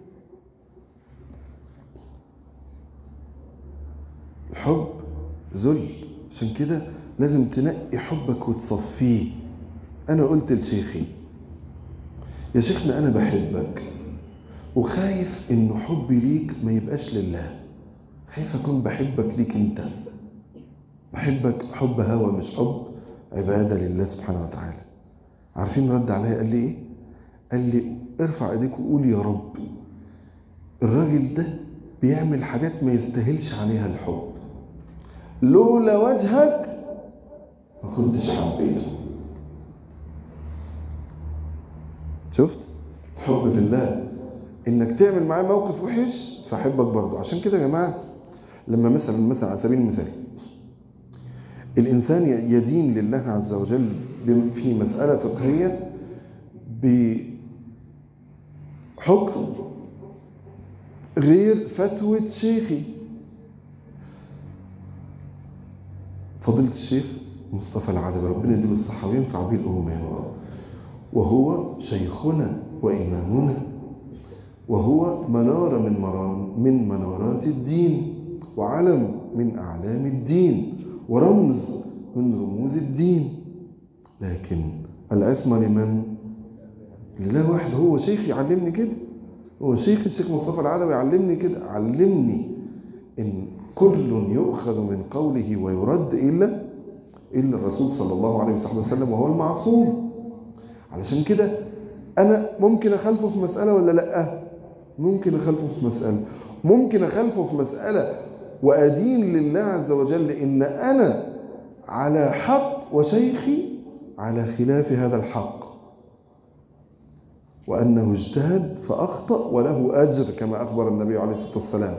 الحب ذل. عشان كده لازم تنقي حبك وتصفيه. أنا قلت لشيخي: يا شيخنا أنا بحبك وخايف إنه حبي ليك ما يبقاش لله، خايف أكون بحبك ليك أنت، بحبك حب هوى مش حب عبادة لله سبحانه وتعالى. عارفين رد عليا قال لي إيه؟ قال لي: ارفع ايديك وقول يا رب الراجل ده بيعمل حاجات ما يستاهلش عليها الحب، لولا وجهك ما كنتش حبيته. شفت؟ حب في الله انك تعمل معاه موقف وحش فاحبك برضه. عشان كده يا جماعه لما مثلا مثلا على سبيل المثال الانسان يدين لله عز وجل في مساله فقهيه بحكم غير فتوى شيخي، فضيلة الشيخ مصطفى العدوي ربنا يديله الصحة وينفع به الأمة يا رب، وهو شيخنا وإمامنا، وهو منارة من من منارات الدين، وعلم من أعلام الدين، ورمز من رموز الدين. لكن العصمة لمن؟ لله وحده. هو شيخي يعلمني كده، هو شيخ الشيخ مصطفى العدوي يعلمني كده، علمني إن كل يؤخذ من قوله ويرد إلا إلا الرسول صلى الله عليه وسلم وهو المعصوم. علشان كده أنا ممكن أخالفه في مسألة ولا لأ؟ ممكن أخالفه في مسألة، ممكن أخالفه في مسألة وأدين لله عز وجل إن أنا على حق وشيخي على خلاف هذا الحق، وأنه اجتهد فأخطأ وله أجر كما أخبر النبي عليه الصلاة والسلام،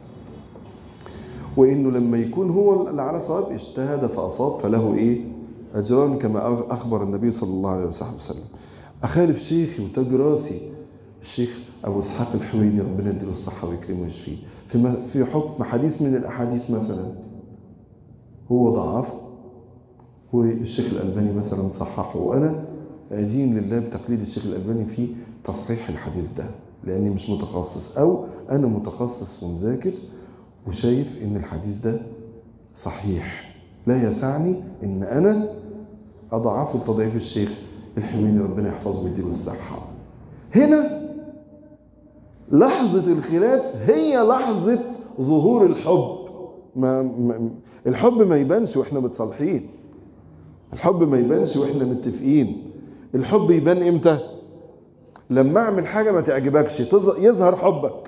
وإنه لما يكون هو اللي على صواب اجتهد فأصاب فله إيه؟ أجران كما أخبر النبي صلى الله عليه وسلم. أخالف شيخي وتاج راسي الشيخ أبو إسحاق الحويني ربنا يديله الصحة ويكرمه ويشفيه في في حكم حديث من الأحاديث مثلا هو ضعفه والشيخ الألباني مثلا صححه، وأنا أدين لله بتقليد الشيخ الألباني في تصحيح الحديث ده لأني مش متخصص، أو أنا متخصص ومذاكر وشايف إن الحديث ده صحيح، لا يسعني إن أنا أضعف التضعيف الشيخ الحويني ربنا يحفظه ويديله الصحة. هنا لحظة الخلاف هي لحظة ظهور الحب. ما ما الحب ما يبانش واحنا متصالحين، الحب ما يبانش واحنا متفقين. الحب يبان امتى؟ لما اعمل حاجه ما تعجبكش يظهر حبك.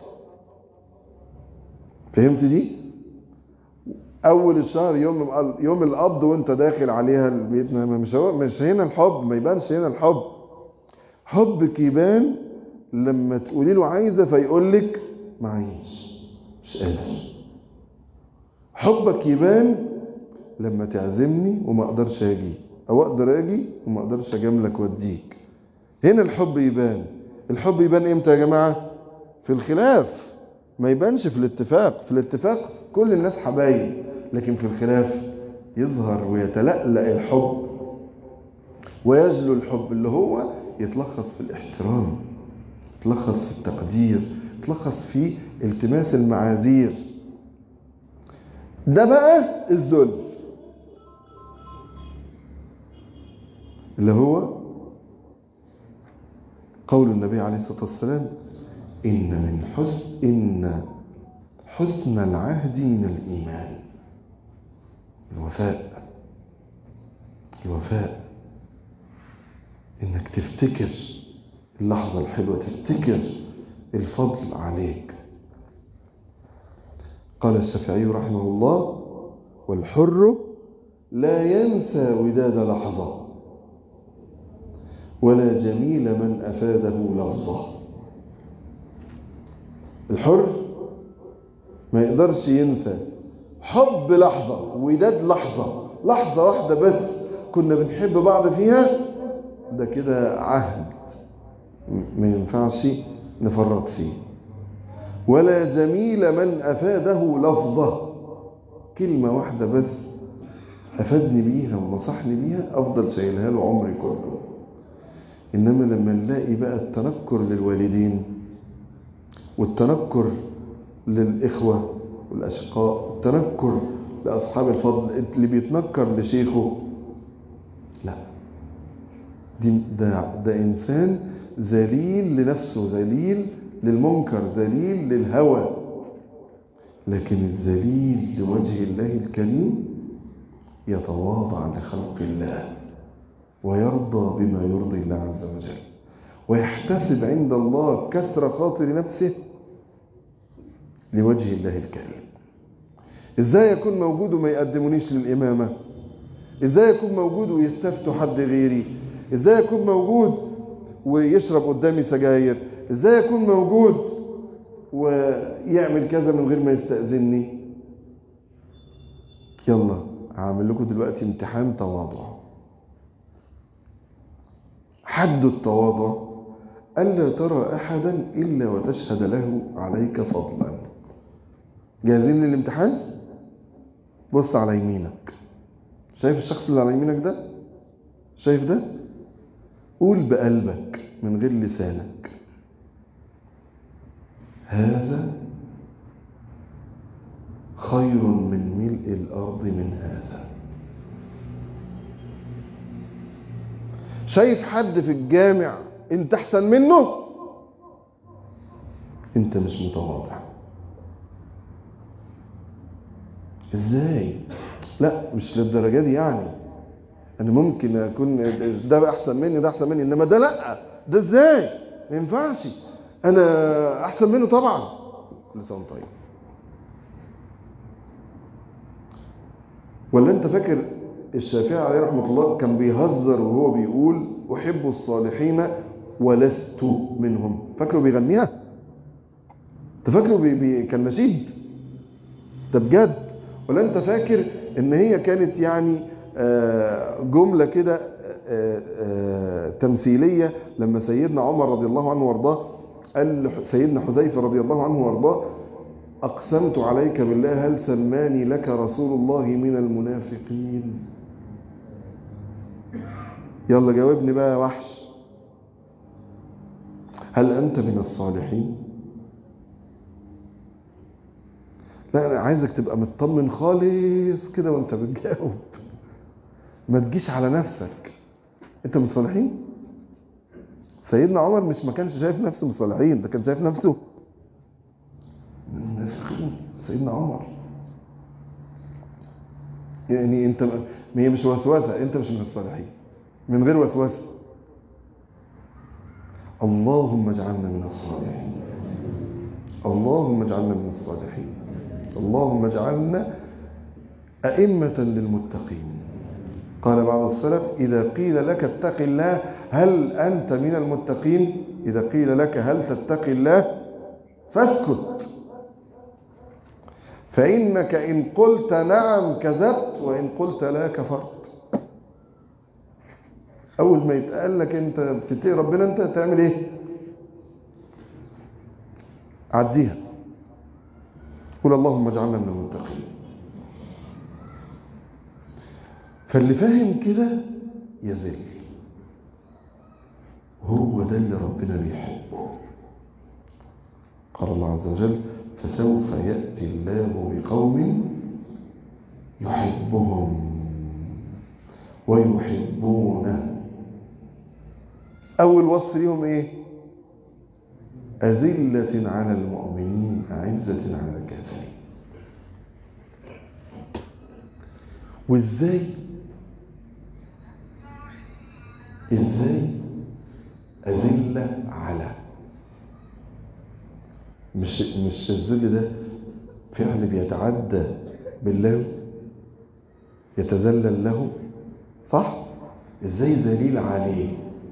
فهمت دي؟ اول الشهر يوم يوم القبض وانت داخل عليها البيت، مش هو مش هنا الحب، ما يبانش هنا الحب. حبك يبان لما تقولي له عايزه فيقول لك معيش، مش قادر. حبك يبان لما تعزمني وما اقدرش اجي، او اقدر اجي وما اقدرش اجاملك واديك. هنا الحب يبان. الحب يبان امتى يا جماعه؟ في الخلاف. ما يبانش في الاتفاق. في الاتفاق كل الناس حبايب، لكن في الخلاف يظهر ويتلألأ الحب ويجلو الحب، اللي هو يتلخص في الاحترام، يتلخص في التقدير، يتلخص في التماس المعاذير. ده بقى الذل، اللي هو قول النبي عليه الصلاة والسلام: إن من حسن إن حسن العهد من الإيمان. الوفاء، الوفاء إنك تفتكر اللحظة الحلوة، تفتكر الفضل عليك. قال الشافعي رحمه الله: والحر لا ينسى وداد لحظة، ولا جميل من أفاده لفظة. الحر ما يقدرش ينسى حب لحظة، وداد لحظة، لحظة واحدة بس كنا بنحب بعض فيها، ده كده عهد ما ينفعش نفرط فيه. ولا جميل من أفاده لفظة، كلمة واحدة بس أفادني بيها ونصحني بيها أفضل شايلها له عمري كله. إنما لما نلاقي بقى التنكر للوالدين والتنكر للإخوة والأشقاء والتنكر لأصحاب الفضل، اللي بيتنكر لشيخه، لا، دي ده, ده إنسان ذليل لنفسه، ذليل للمنكر، ذليل للهوى. لكن الذليل لوجه الله الكريم يتواضع لخلق الله ويرضى بما يرضي الله عز وجل، ويحتسب عند الله كسر خاطر نفسه لوجه الله الكريم. ازاي يكون موجود وما يقدمونيش للإمامة؟ ازاي يكون موجود ويستفتوا حد غيري؟ ازاي يكون موجود ويشرب قدامي سجاير؟ ازاي يكون موجود ويعمل كذا من غير ما يستأذنني؟ يلا هعمل لكم دلوقتي امتحان تواضع. حد التواضع ألا ترى أحدا إلا وتشهد له عليك فضلا. جاهزين للامتحان؟ بص على يمينك، شايف الشخص اللي على يمينك ده؟ شايف ده؟ قول بقلبك من غير لسانك: هذا خير من ملء الأرض من هذا. شايف حد في الجامع انت احسن منه؟ انت مش متواضع. ازاي؟ لا مش للدرجه دي، يعني انا ممكن اكون ده احسن مني ده احسن مني، انما ده لا، ده ازاي؟ ما ينفعش، انا احسن منه طبعا. كل سنه طيب. ولا انت فاكر الشافعي عليه رحمه الله كان بيهزر وهو بيقول احب الصالحين ولست منهم؟ فاكره بيغنيها؟ انت فاكره بي بي كان نشيد؟ ده بجد؟ ولا انت فاكر ان هي كانت يعني جملة كده تمثيلية لما سيدنا عمر رضي الله عنه وارضاه قال سيدنا حذيفة رضي الله عنه وارضاه: أقسمت عليك بالله هل سماني لك رسول الله من المنافقين؟ يلا جاوبني بقى يا وحش، هل أنت من الصالحين؟ لا أنا عايزك تبقى مطمن خالص كده وانت بتجاوب، ما تجيش على نفسك. انت من الصالحين؟ سيدنا عمر مش ما كانش شايف نفسه من الصالحين، ده كان شايف نفسه من المنافقين. سيدنا عمر. يعني انت ما هي مش وسوسه، انت مش من الصالحين من غير وسوسه. اللهم اجعلنا من الصالحين، اللهم اجعلنا من الصالحين، اللهم اجعلنا أئمة للمتقين. قال بعض السلف: إذا قيل لك اتق الله هل أنت من المتقين؟ إذا قيل لك هل تتقي الله فاسكت، فإنك إن قلت نعم كذبت، وإن قلت لا كفرت. أول ما يتقال لك أنت بتتقي ربنا أنت تعمل إيه؟ عديها، قل اللهم اجعلنا من المتقين. فاللي فاهم كده يذل، هو ده اللي ربنا بيحبه. قال الله عز وجل: فسوف يأتي الله بقوم يحبهم ويحبونه. أول وصف ليهم إيه؟ أذلة على المؤمنين أعزة على الكافرين. وإزاي؟ إزاي أذلة على؟ مش مش الذل ده فعل بيتعدى بالله، يتذلل له، صح؟ إزاي ذليل عليه؟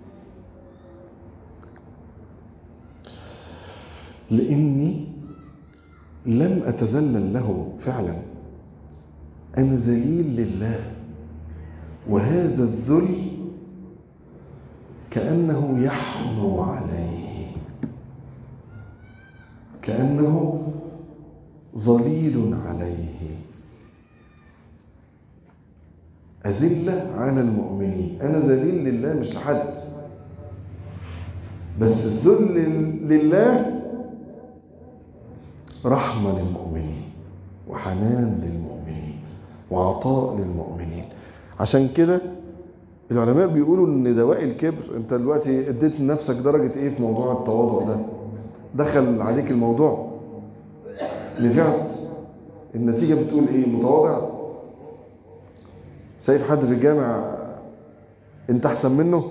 لأني لم أتذلل له فعلا، أنا ذليل لله. وهذا الذل كأنه يحنو عليه، كأنه ظليل عليه. أذلة على المؤمنين، أنا ذليل لله مش لحد، بس الذل لله رحمة للمؤمنين وحنان للمؤمنين وعطاء للمؤمنين. عشان كده العلماء بيقولوا ان دواء الكبر، انت دلوقتي اديت لنفسك درجة ايه في موضوع التواضع ده؟ دخل عليك الموضوع نفعت، النتيجة بتقول ايه؟ متواضع. شايف حد في الجامع انت احسن منه؟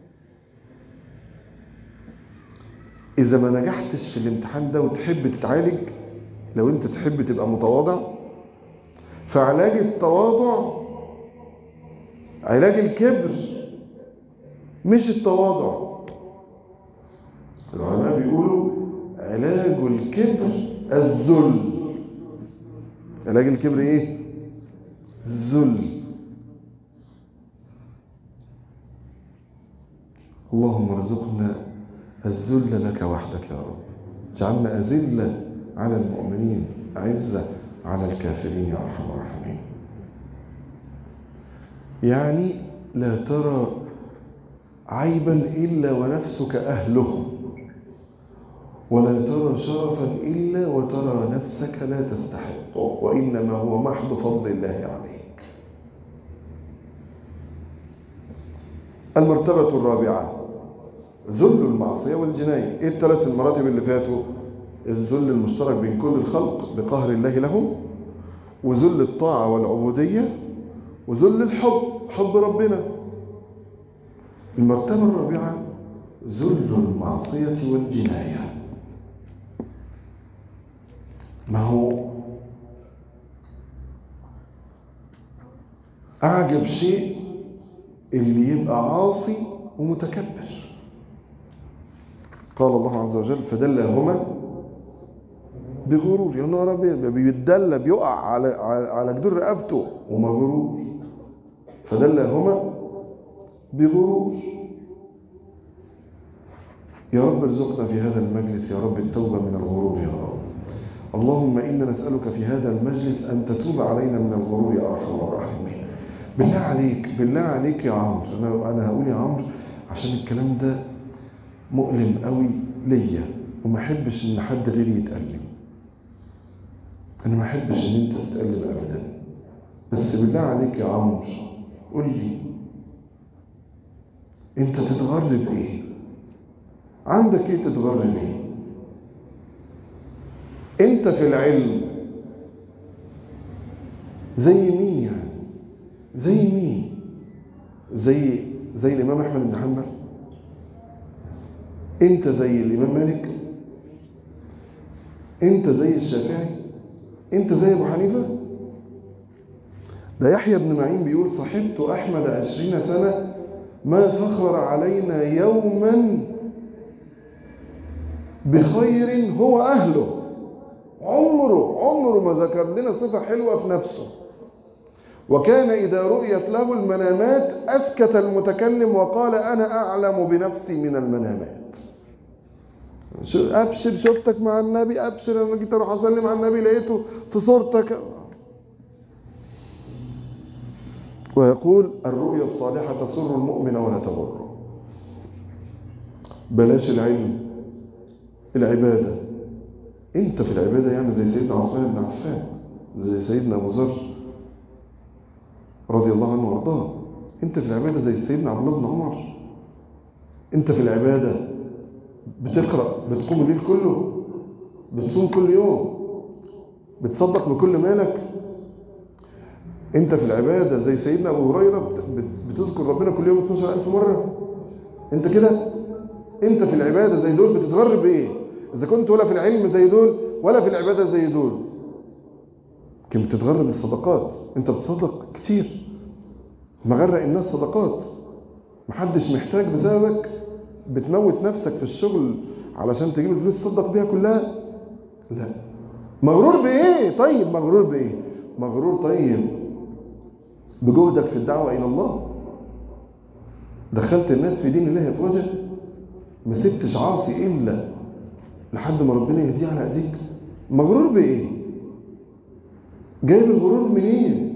اذا ما نجحتش في الامتحان ده وتحب تتعالج، لو انت تحب تبقى متواضع، فعلاج التواضع علاج الكبر مش التواضع. العلماء بيقولوا علاج الكبر الذل. علاج الكبر ايه؟ الذل. اللهم ارزقنا الذل لك وحدك يا رب، اجعلنا أذلة على المؤمنين أعزة على الكافرين يا أرحم الراحمين. يعني لا ترى عيبا إلا ونفسك أهله، ولا ترى شرفا إلا وترى نفسك لا تستحقه، وإنما هو محض فضل الله عليك. المرتبة الرابعة ذل المعصية والجناية. إيه الثلاث المراتب اللي فاتوا؟ الذل المشترك بين كل الخلق بقهر الله لهم، وذل الطاعة والعبودية، وذل الحب، حب ربنا. المرتبة الرابعة ذل المعصية والجناية. ما هو أعجب شيء اللي يبقى عاصي ومتكبر. قال الله عز وجل: فدلهما بغرور. يا نهار ابيض، بيتدلى بيقع على على جدور رقبته ومغرور. فدلهما بغرور. يا رب ارزقنا في هذا المجلس يا رب التوبة من الغرور يا رب. اللهم إنا نسألك في هذا المجلس أن تتوب علينا من الغرور يا أرحم الراحمين. بالله عليك، بالله عليك يا عمرو، أنا أنا هقول يا عمرو عشان الكلام ده مؤلم قوي ليا، وما احبش ان حد غيري يتألم. انا ما احبش ان انت تتألم ابدا، بس بالله عليك يا عمرو قول لي انت تتغر بايه؟ عندك ايه تتغر بايه؟ انت في العلم زي مين يعني؟ زي مين؟ زي زي الإمام أحمد بن حنبل؟ أنت زي الإمام مالك؟ أنت زي الشافعي؟ أنت زي أبو حنيفة؟ ده يحيى بن معين بيقول صحبت أحمد عشرين سنة ما فخر علينا يوما بخير هو أهله. عمره عمره ما ذكر لنا صفة حلوة في نفسه. وكان إذا رؤيت له المنامات أسكت المتكلم وقال أنا أعلم بنفسي من المنامات. أبشر شفتك مع النبي، أبشر أنا جيت أروح أسلم على النبي لقيته في صورتك. ويقول الرؤيا الصالحة تسر المؤمن ولا تضره. بلاش العلم، العبادة. انت في العبادة يعني زي سيدنا عثمان بن عفان، زي سيدنا أبو ذر رضي الله عنه وارضاه. انت في العبادة زي سيدنا عبد الله بن عمر. انت في العبادة بتقرأ، بتقوم الليل كله، بتصوم كل يوم، بتصدق بكل مالك. انت في العبادة زي سيدنا أبو هريرة بتذكر ربنا كل يوم اثناشر ألف مرة. انت كده. انت في العبادة زي دول بتتغرب بايه؟ اذا كنت ولا في العلم زي دول ولا في العبادة زي دول. كم بتتغرب بالصدقات. انت بتصدق كتير، مغرق الناس صدقات، محدش محتاج بسببك، بتموت نفسك في الشغل علشان تجيب الفلوس تصدق بيها كلها. لا. مغرور بايه؟ طيب مغرور بايه؟ مغرور طيب بجهدك في الدعوة الى الله. دخلت الناس في دين الله افواجا، ما سبتش عاصي الا لحد ما ربنا يهديه على ايديك. مغرور بايه؟ جايب الغرور منين؟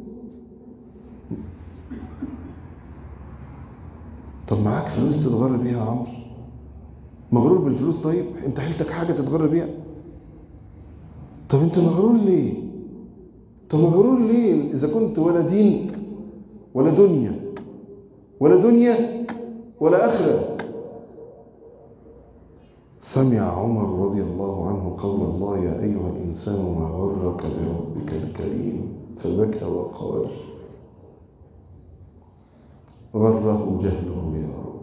طب معاك فلوس تتغر بيها يا عمرو؟ مغرور بالفلوس؟ طيب انت حيلتك حاجه تتغر بيها؟ طب انت مغرور ليه؟ طب مغرور ليه اذا كنت ولا دين ولا دنيا ولا دنيا ولا اخره؟ سمع عمر رضي الله عنه قول الله يا ايها الانسان ما غرك بربك الكريم فبكى وقال غره جهله يا رب،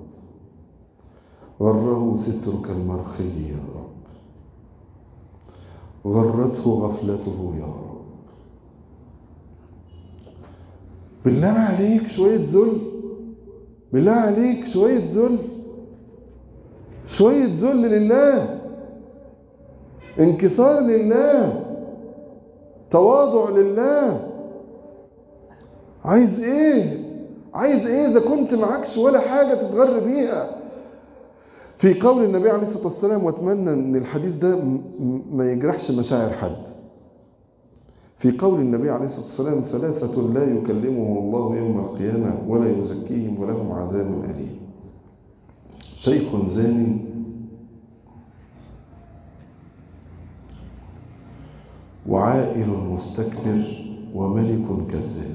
غره سترك المرخي يا رب، غرته غفلته يا رب. بالله عليك شوية ذل، بالله عليك شوية ذل، شوية ذل لله، انكسار لله، تواضع لله. عايز ايه؟ عايز ايه اذا كنت معكش ولا حاجة تتغر بيها؟ في قول النبي عليه الصلاة والسلام، واتمنى ان الحديث ده ما يجرحش مشاعر حد. في قول النبي عليه الصلاة والسلام ثلاثة لا يكلمهم الله يوم القيامة ولا يزكيهم ولهم عذاب أليم: شيخ زان، وعائل مستكبر، وملك كذاب.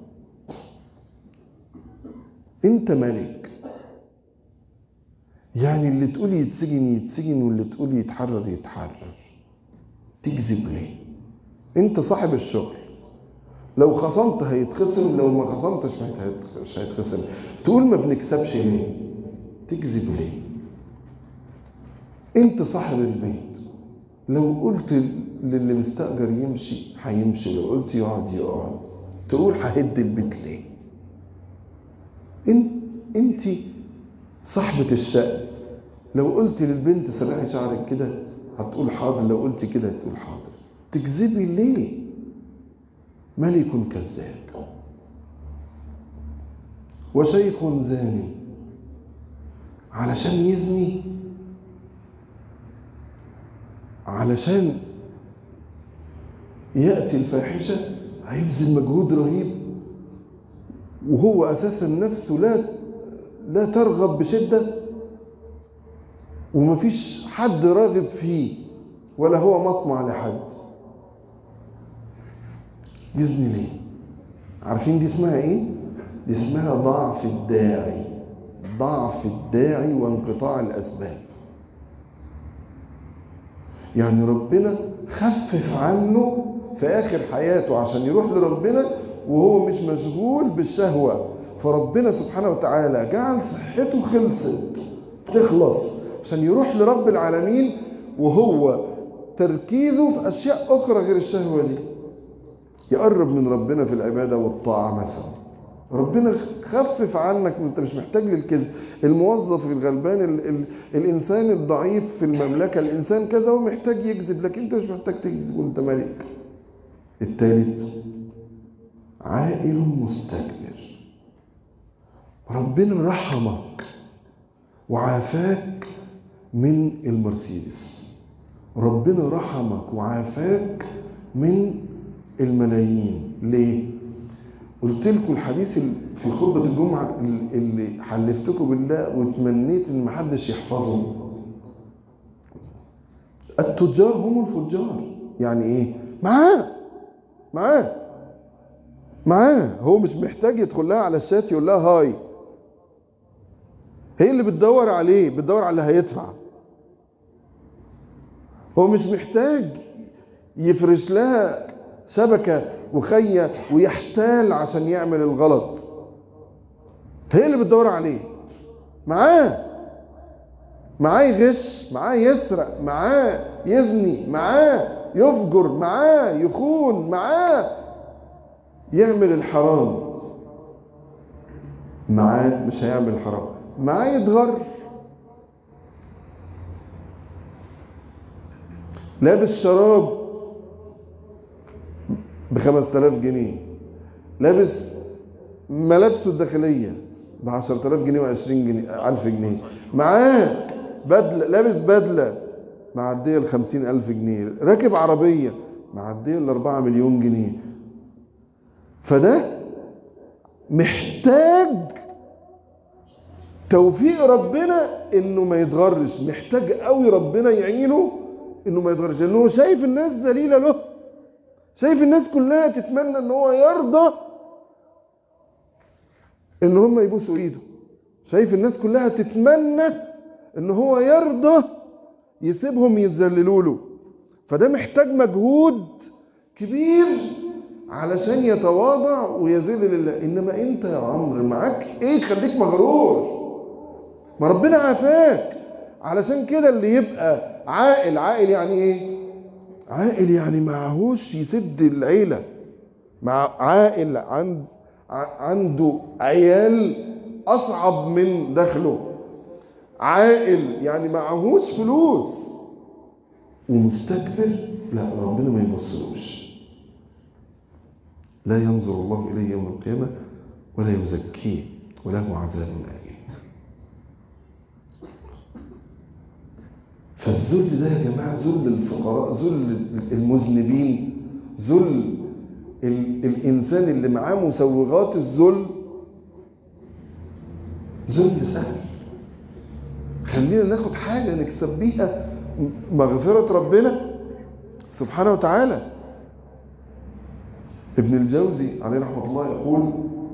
انت ملك، يعني اللي تقول يتسجن يتسجن واللي تقول يتحرر يتحرر. تكذب ليه؟ انت صاحب الشغل، لو خصمت هيتخصم، لو ما خصمتش مش هيتخصم. تقول ما بنكسبش ليه؟ تكذب ليه؟ انت صاحب البيت، لو قلت للي مستأجر يمشي هيمشي، لو قلت يقعد يقعد. تقول ههد البيت ليه؟ انت انت صاحبة الشأن، لو قلت للبنت سرحي شعرك كده هتقول حاضر، لو قلت كده هتقول حاضر. تكذبي ليه؟ ملك كذاب وشيخ زاني. علشان يزني، علشان يأتي الفاحشة هيبذل مجهود رهيب، وهو أساسا نفسه لا لا ترغب بشدة، ومفيش حد راغب فيه ولا هو مطمع لحد. يزني ليه؟ عارفين دي اسمها ايه؟ دي اسمها ضعف الداعي، ضعف الداعي وانقطاع الأسباب. يعني ربنا خفف عنه في آخر حياته عشان يروح لربنا وهو مش مشغول بالشهوة، فربنا سبحانه وتعالى جعل صحته خلصت تخلص عشان يروح لرب العالمين وهو تركيزه في أشياء أخرى غير الشهوة دي، يقرب من ربنا في العبادة والطاعة مثلا. ربنا خفف عنك، انت مش محتاج للكذب. الموظف الغلبان ال ال الانسان الضعيف في المملكه، الانسان كذا هو محتاج يكذب، لكن انت مش محتاج تكذب وانت ملك. الثالث عائل مستكبر، ربنا رحمك وعافاك من المرسيدس، ربنا رحمك وعافاك من الملايين. ليه؟ قلت لكم الحديث في خطبة الجمعة اللي حلفتكم بالله وتمنيت ان محدش يحفظه. التجار هم الفجار. يعني ايه؟ معاه معاه معاه هو مش محتاج يدخل لها على الشات يقول لها هاي، هي اللي بتدور عليه، بتدور على اللي هيدفع. هو مش محتاج يفرش لها شبكة وخية ويحتال عشان يعمل الغلط، هي اللي بتدور عليه. معاه معاه يغش، معاه يسرق، معاه يزني، معاه يفجر، معاه يخون، معاه يعمل الحرام، معاه مش هيعمل الحرام، معاه يتغر. لابس شراب بخمسة آلاف جنيه، لابس ملابسه الداخلية بعشرة آلاف جنيه وعشرين جنيه ألف جنيه، معاه بدلة، لابس بدلة معدية الخمسين ألف جنيه، راكب عربية معدية الأربعة مليون جنيه. فده محتاج توفيق ربنا انه ما يتغرش، محتاج قوي ربنا يعينه انه ما يتغرش، لانه هو شايف الناس ذليلة له، شايف الناس كلها تتمنى ان هو يرضى ان هم يبوسوا ايده، شايف الناس كلها تتمنى ان هو يرضى يسيبهم يتذللوا له. فده محتاج مجهود كبير علشان يتواضع ويذل لله. انما انت يا عمرو معاك ايه خليك مغرور؟ ما ربنا عافاك. علشان كده اللي يبقى عاقل، عاقل يعني ايه؟ عاقل يعني معهوش يسد العيلة، مع عاقل عند عنده عيال اصعب من دخله، عاقل يعني معهوش فلوس، ومستكبر لا ربنا ما يبصلوش، لا ينظر الله اليه يوم القيامه ولا يزكيه وله عذاب أليم. فالذل ده يا جماعه ذل الفقراء، ذل المذنبين، ذل الانسان اللي معاه مسوغات الذل، ذل سهل. خلينا ناخد حاجه نكسب بيها مغفره ربنا سبحانه وتعالى. ابن الجوزي عليه رحمه الله يقول: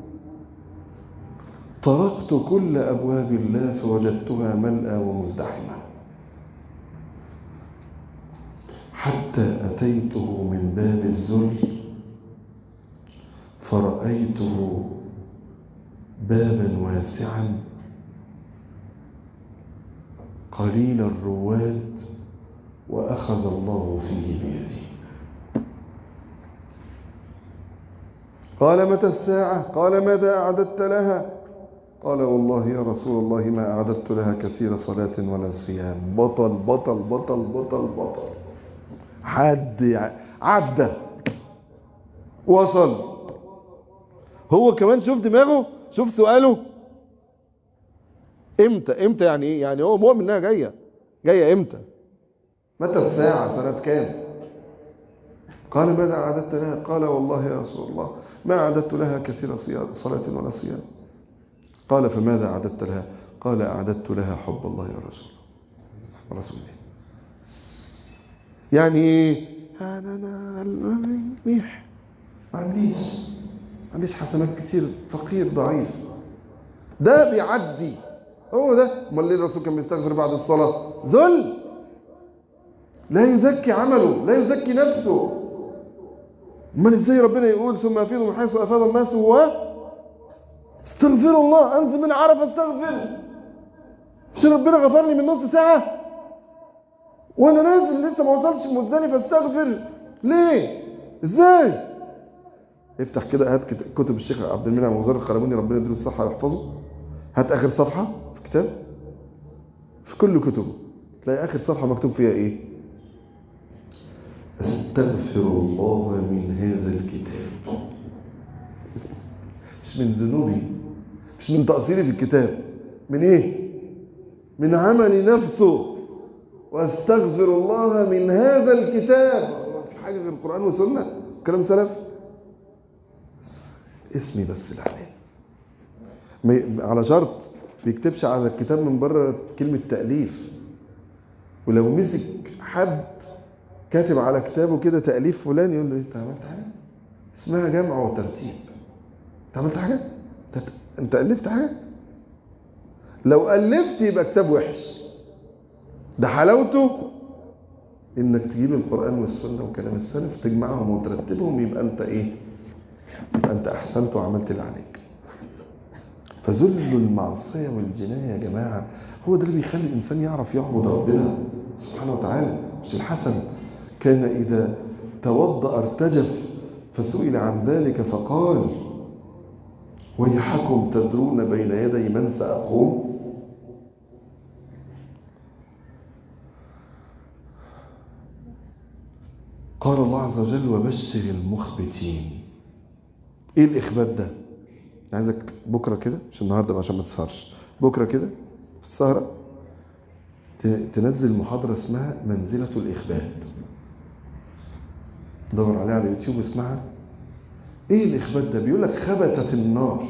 طرقت كل ابواب الله فوجدتها ملأى ومزدحمه، حتى اتيته من باب الذل فرأيته بابا واسعا قليل الرواد وأخذ الله فيه بيدي. قال: متى الساعة؟ قال: ماذا أعددت لها؟ قال: والله يا رسول الله ما أعددت لها كثير صلاة ولا صيام. بطل بطل بطل بطل بطل، حد عدى وصل. هو كمان شوف دماغه، شوف سؤاله امتى. امتى يعني ايه؟ يعني هو مؤمن انها جايه جايه امتى؟ متى الساعه؟ سنه كام؟ قال: ماذا اعددت لها؟ قال: والله يا رسول الله ما اعددت لها كثير صلاه ولا صيام. قال: فماذا اعددت لها؟ قال: اعددت لها حب الله يا رسول الله رسول الله. يعني ايه؟ انا انا ميح ما عنديش ما عنديش حسنات كتير، فقير ضعيف. ده بيعدي، هو ده. امال ليه الرسول كان بيستغفر بعد الصلاه؟ ذل، لا يزكي عمله، لا يزكي نفسه. امال ازاي ربنا يقول ثم افيضوا من حيث افاض الناس و استغفروا الله، انزل من عرفه استغفر. مش ربنا غفر لي من نص ساعه وانا نازل لسه ما وصلتش مزدلفه استغفر ليه؟ ازاي؟ افتح كده، هات كتب الشيخ عبد المنعم وزار القلموني ربنا يديله الصحه ويحفظه، هات اخر صفحه في الكتاب، في كل كتبه تلاقي اخر صفحه مكتوب فيها ايه؟ استغفر الله من هذا الكتاب، مش من ذنوبي، مش من تقصيري في الكتاب، من ايه؟ من عمل نفسه. واستغفر الله من هذا الكتاب، في حاجه غير القران والسنه كلام سلف؟ اسمي بس اللي عليه، على شرط بيكتبش على الكتاب من بره كلمه تاليف. ولو مسك حد كاتب على كتابه كده تاليف فلان يقول له انت عملت حاجه؟ اسمها جمع وترتيب. انت عملت حاجه؟ انت الفت حاجه؟ لو الفت يبقى كتاب وحش. ده حلاوته انك تجيب القران والسنه وكلام السلف تجمعهم وترتبهم، يبقى انت ايه؟ يبقى انت احسنت وعملت اللي عليك. فذل المعصيه والجنايه يا جماعه هو ده اللي بيخلي الانسان يعرف يعبد ربنا سبحانه وتعالى. مش الحسن كان اذا توضأ ارتجف فسئل عن ذلك فقال ويحكم تدرون بين يدي من سأقوم؟ قال الله عز وجل وبشر المخبتين. ايه الاخبات ده؟ عايزك بكره كده، مش النهارده عشان ما تسهرش، بكره كده في السهره تنزل محاضره اسمها منزله الاخبات، دور عليها على اليوتيوب اسمها. ايه الاخبات ده؟ بيقول لك خبتت النار،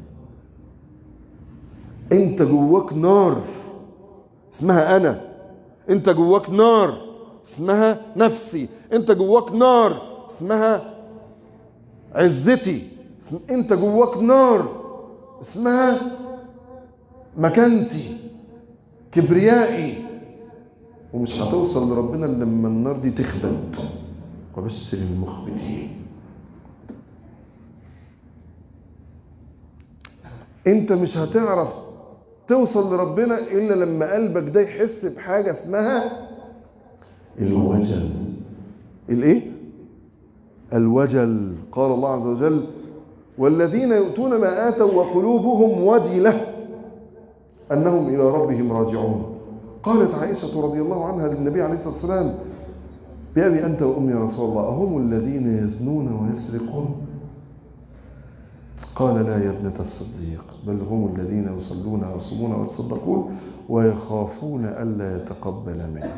انت جواك نار اسمها انا، انت جواك نار اسمها نفسي، انت جواك نار اسمها عزتي، انت جواك نار اسمها مكانتي كبريائي. ومش هتوصل لربنا لما النار دي تخبت. وبشر المخبتين. انت مش هتعرف توصل لربنا الا لما قلبك ده يحس بحاجه اسمها الوجل. الايه؟ الوجل. قال الله عز وجل والذين يؤتون ما آتوا وقلوبهم وجلة أنهم إلى ربهم راجعون. قالت عائشة رضي الله عنها للنبي عليه الصلاة والسلام بأبي أنت وأمي يا رسول الله أهم الذين يزنون ويسرقون؟ قال لا يا ابنة الصديق بل هم الذين يصلون ويصومون ويتصدقون ويخافون ألا يتقبل منهم.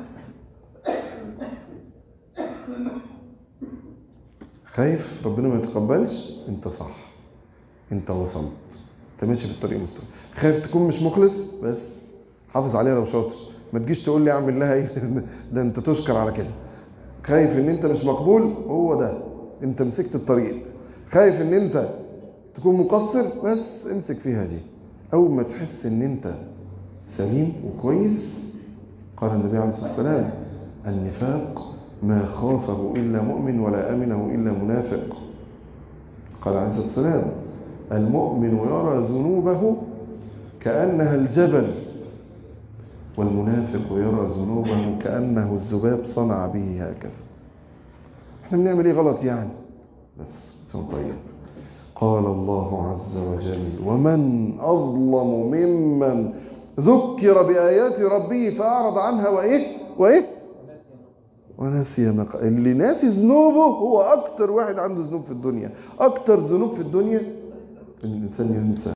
خايف ربنا ما يتقبلش؟ انت صح، انت وصلت، انت ماشي في الطريق المستقيم. خايف تكون مش مخلص؟ بس حافظ عليها لو شاطر، ما تجيش تقول لي اعمل لها ايه ده انت تشكر على كده. خايف ان انت مش مقبول؟ هو ده انت مسكت الطريق. خايف ان انت تكون مقصر؟ بس امسك فيها دي. اول ما تحس ان انت سليم وكويس، قال النبي عليه الصلاه والسلام النفاق ما خافه إلا مؤمن ولا أمنه إلا منافق. قال عليه الصلاة والسلام المؤمن يرى ذنوبه كأنها الجبل والمنافق يرى ذنوبه كأنه الذباب صنع به هكذا. احنا بنعمل ايه غلط يعني؟ بس سوف طيب. قال الله عز وجل ومن أظلم ممن ذكر بآيات ربه فأعرض عنها وإيه وإيه ونسي ما قال. اللي ناسي ذنوبه هو اكتر واحد عنده ذنوب في الدنيا. اكتر ذنوب في الدنيا ان الانسان ينسى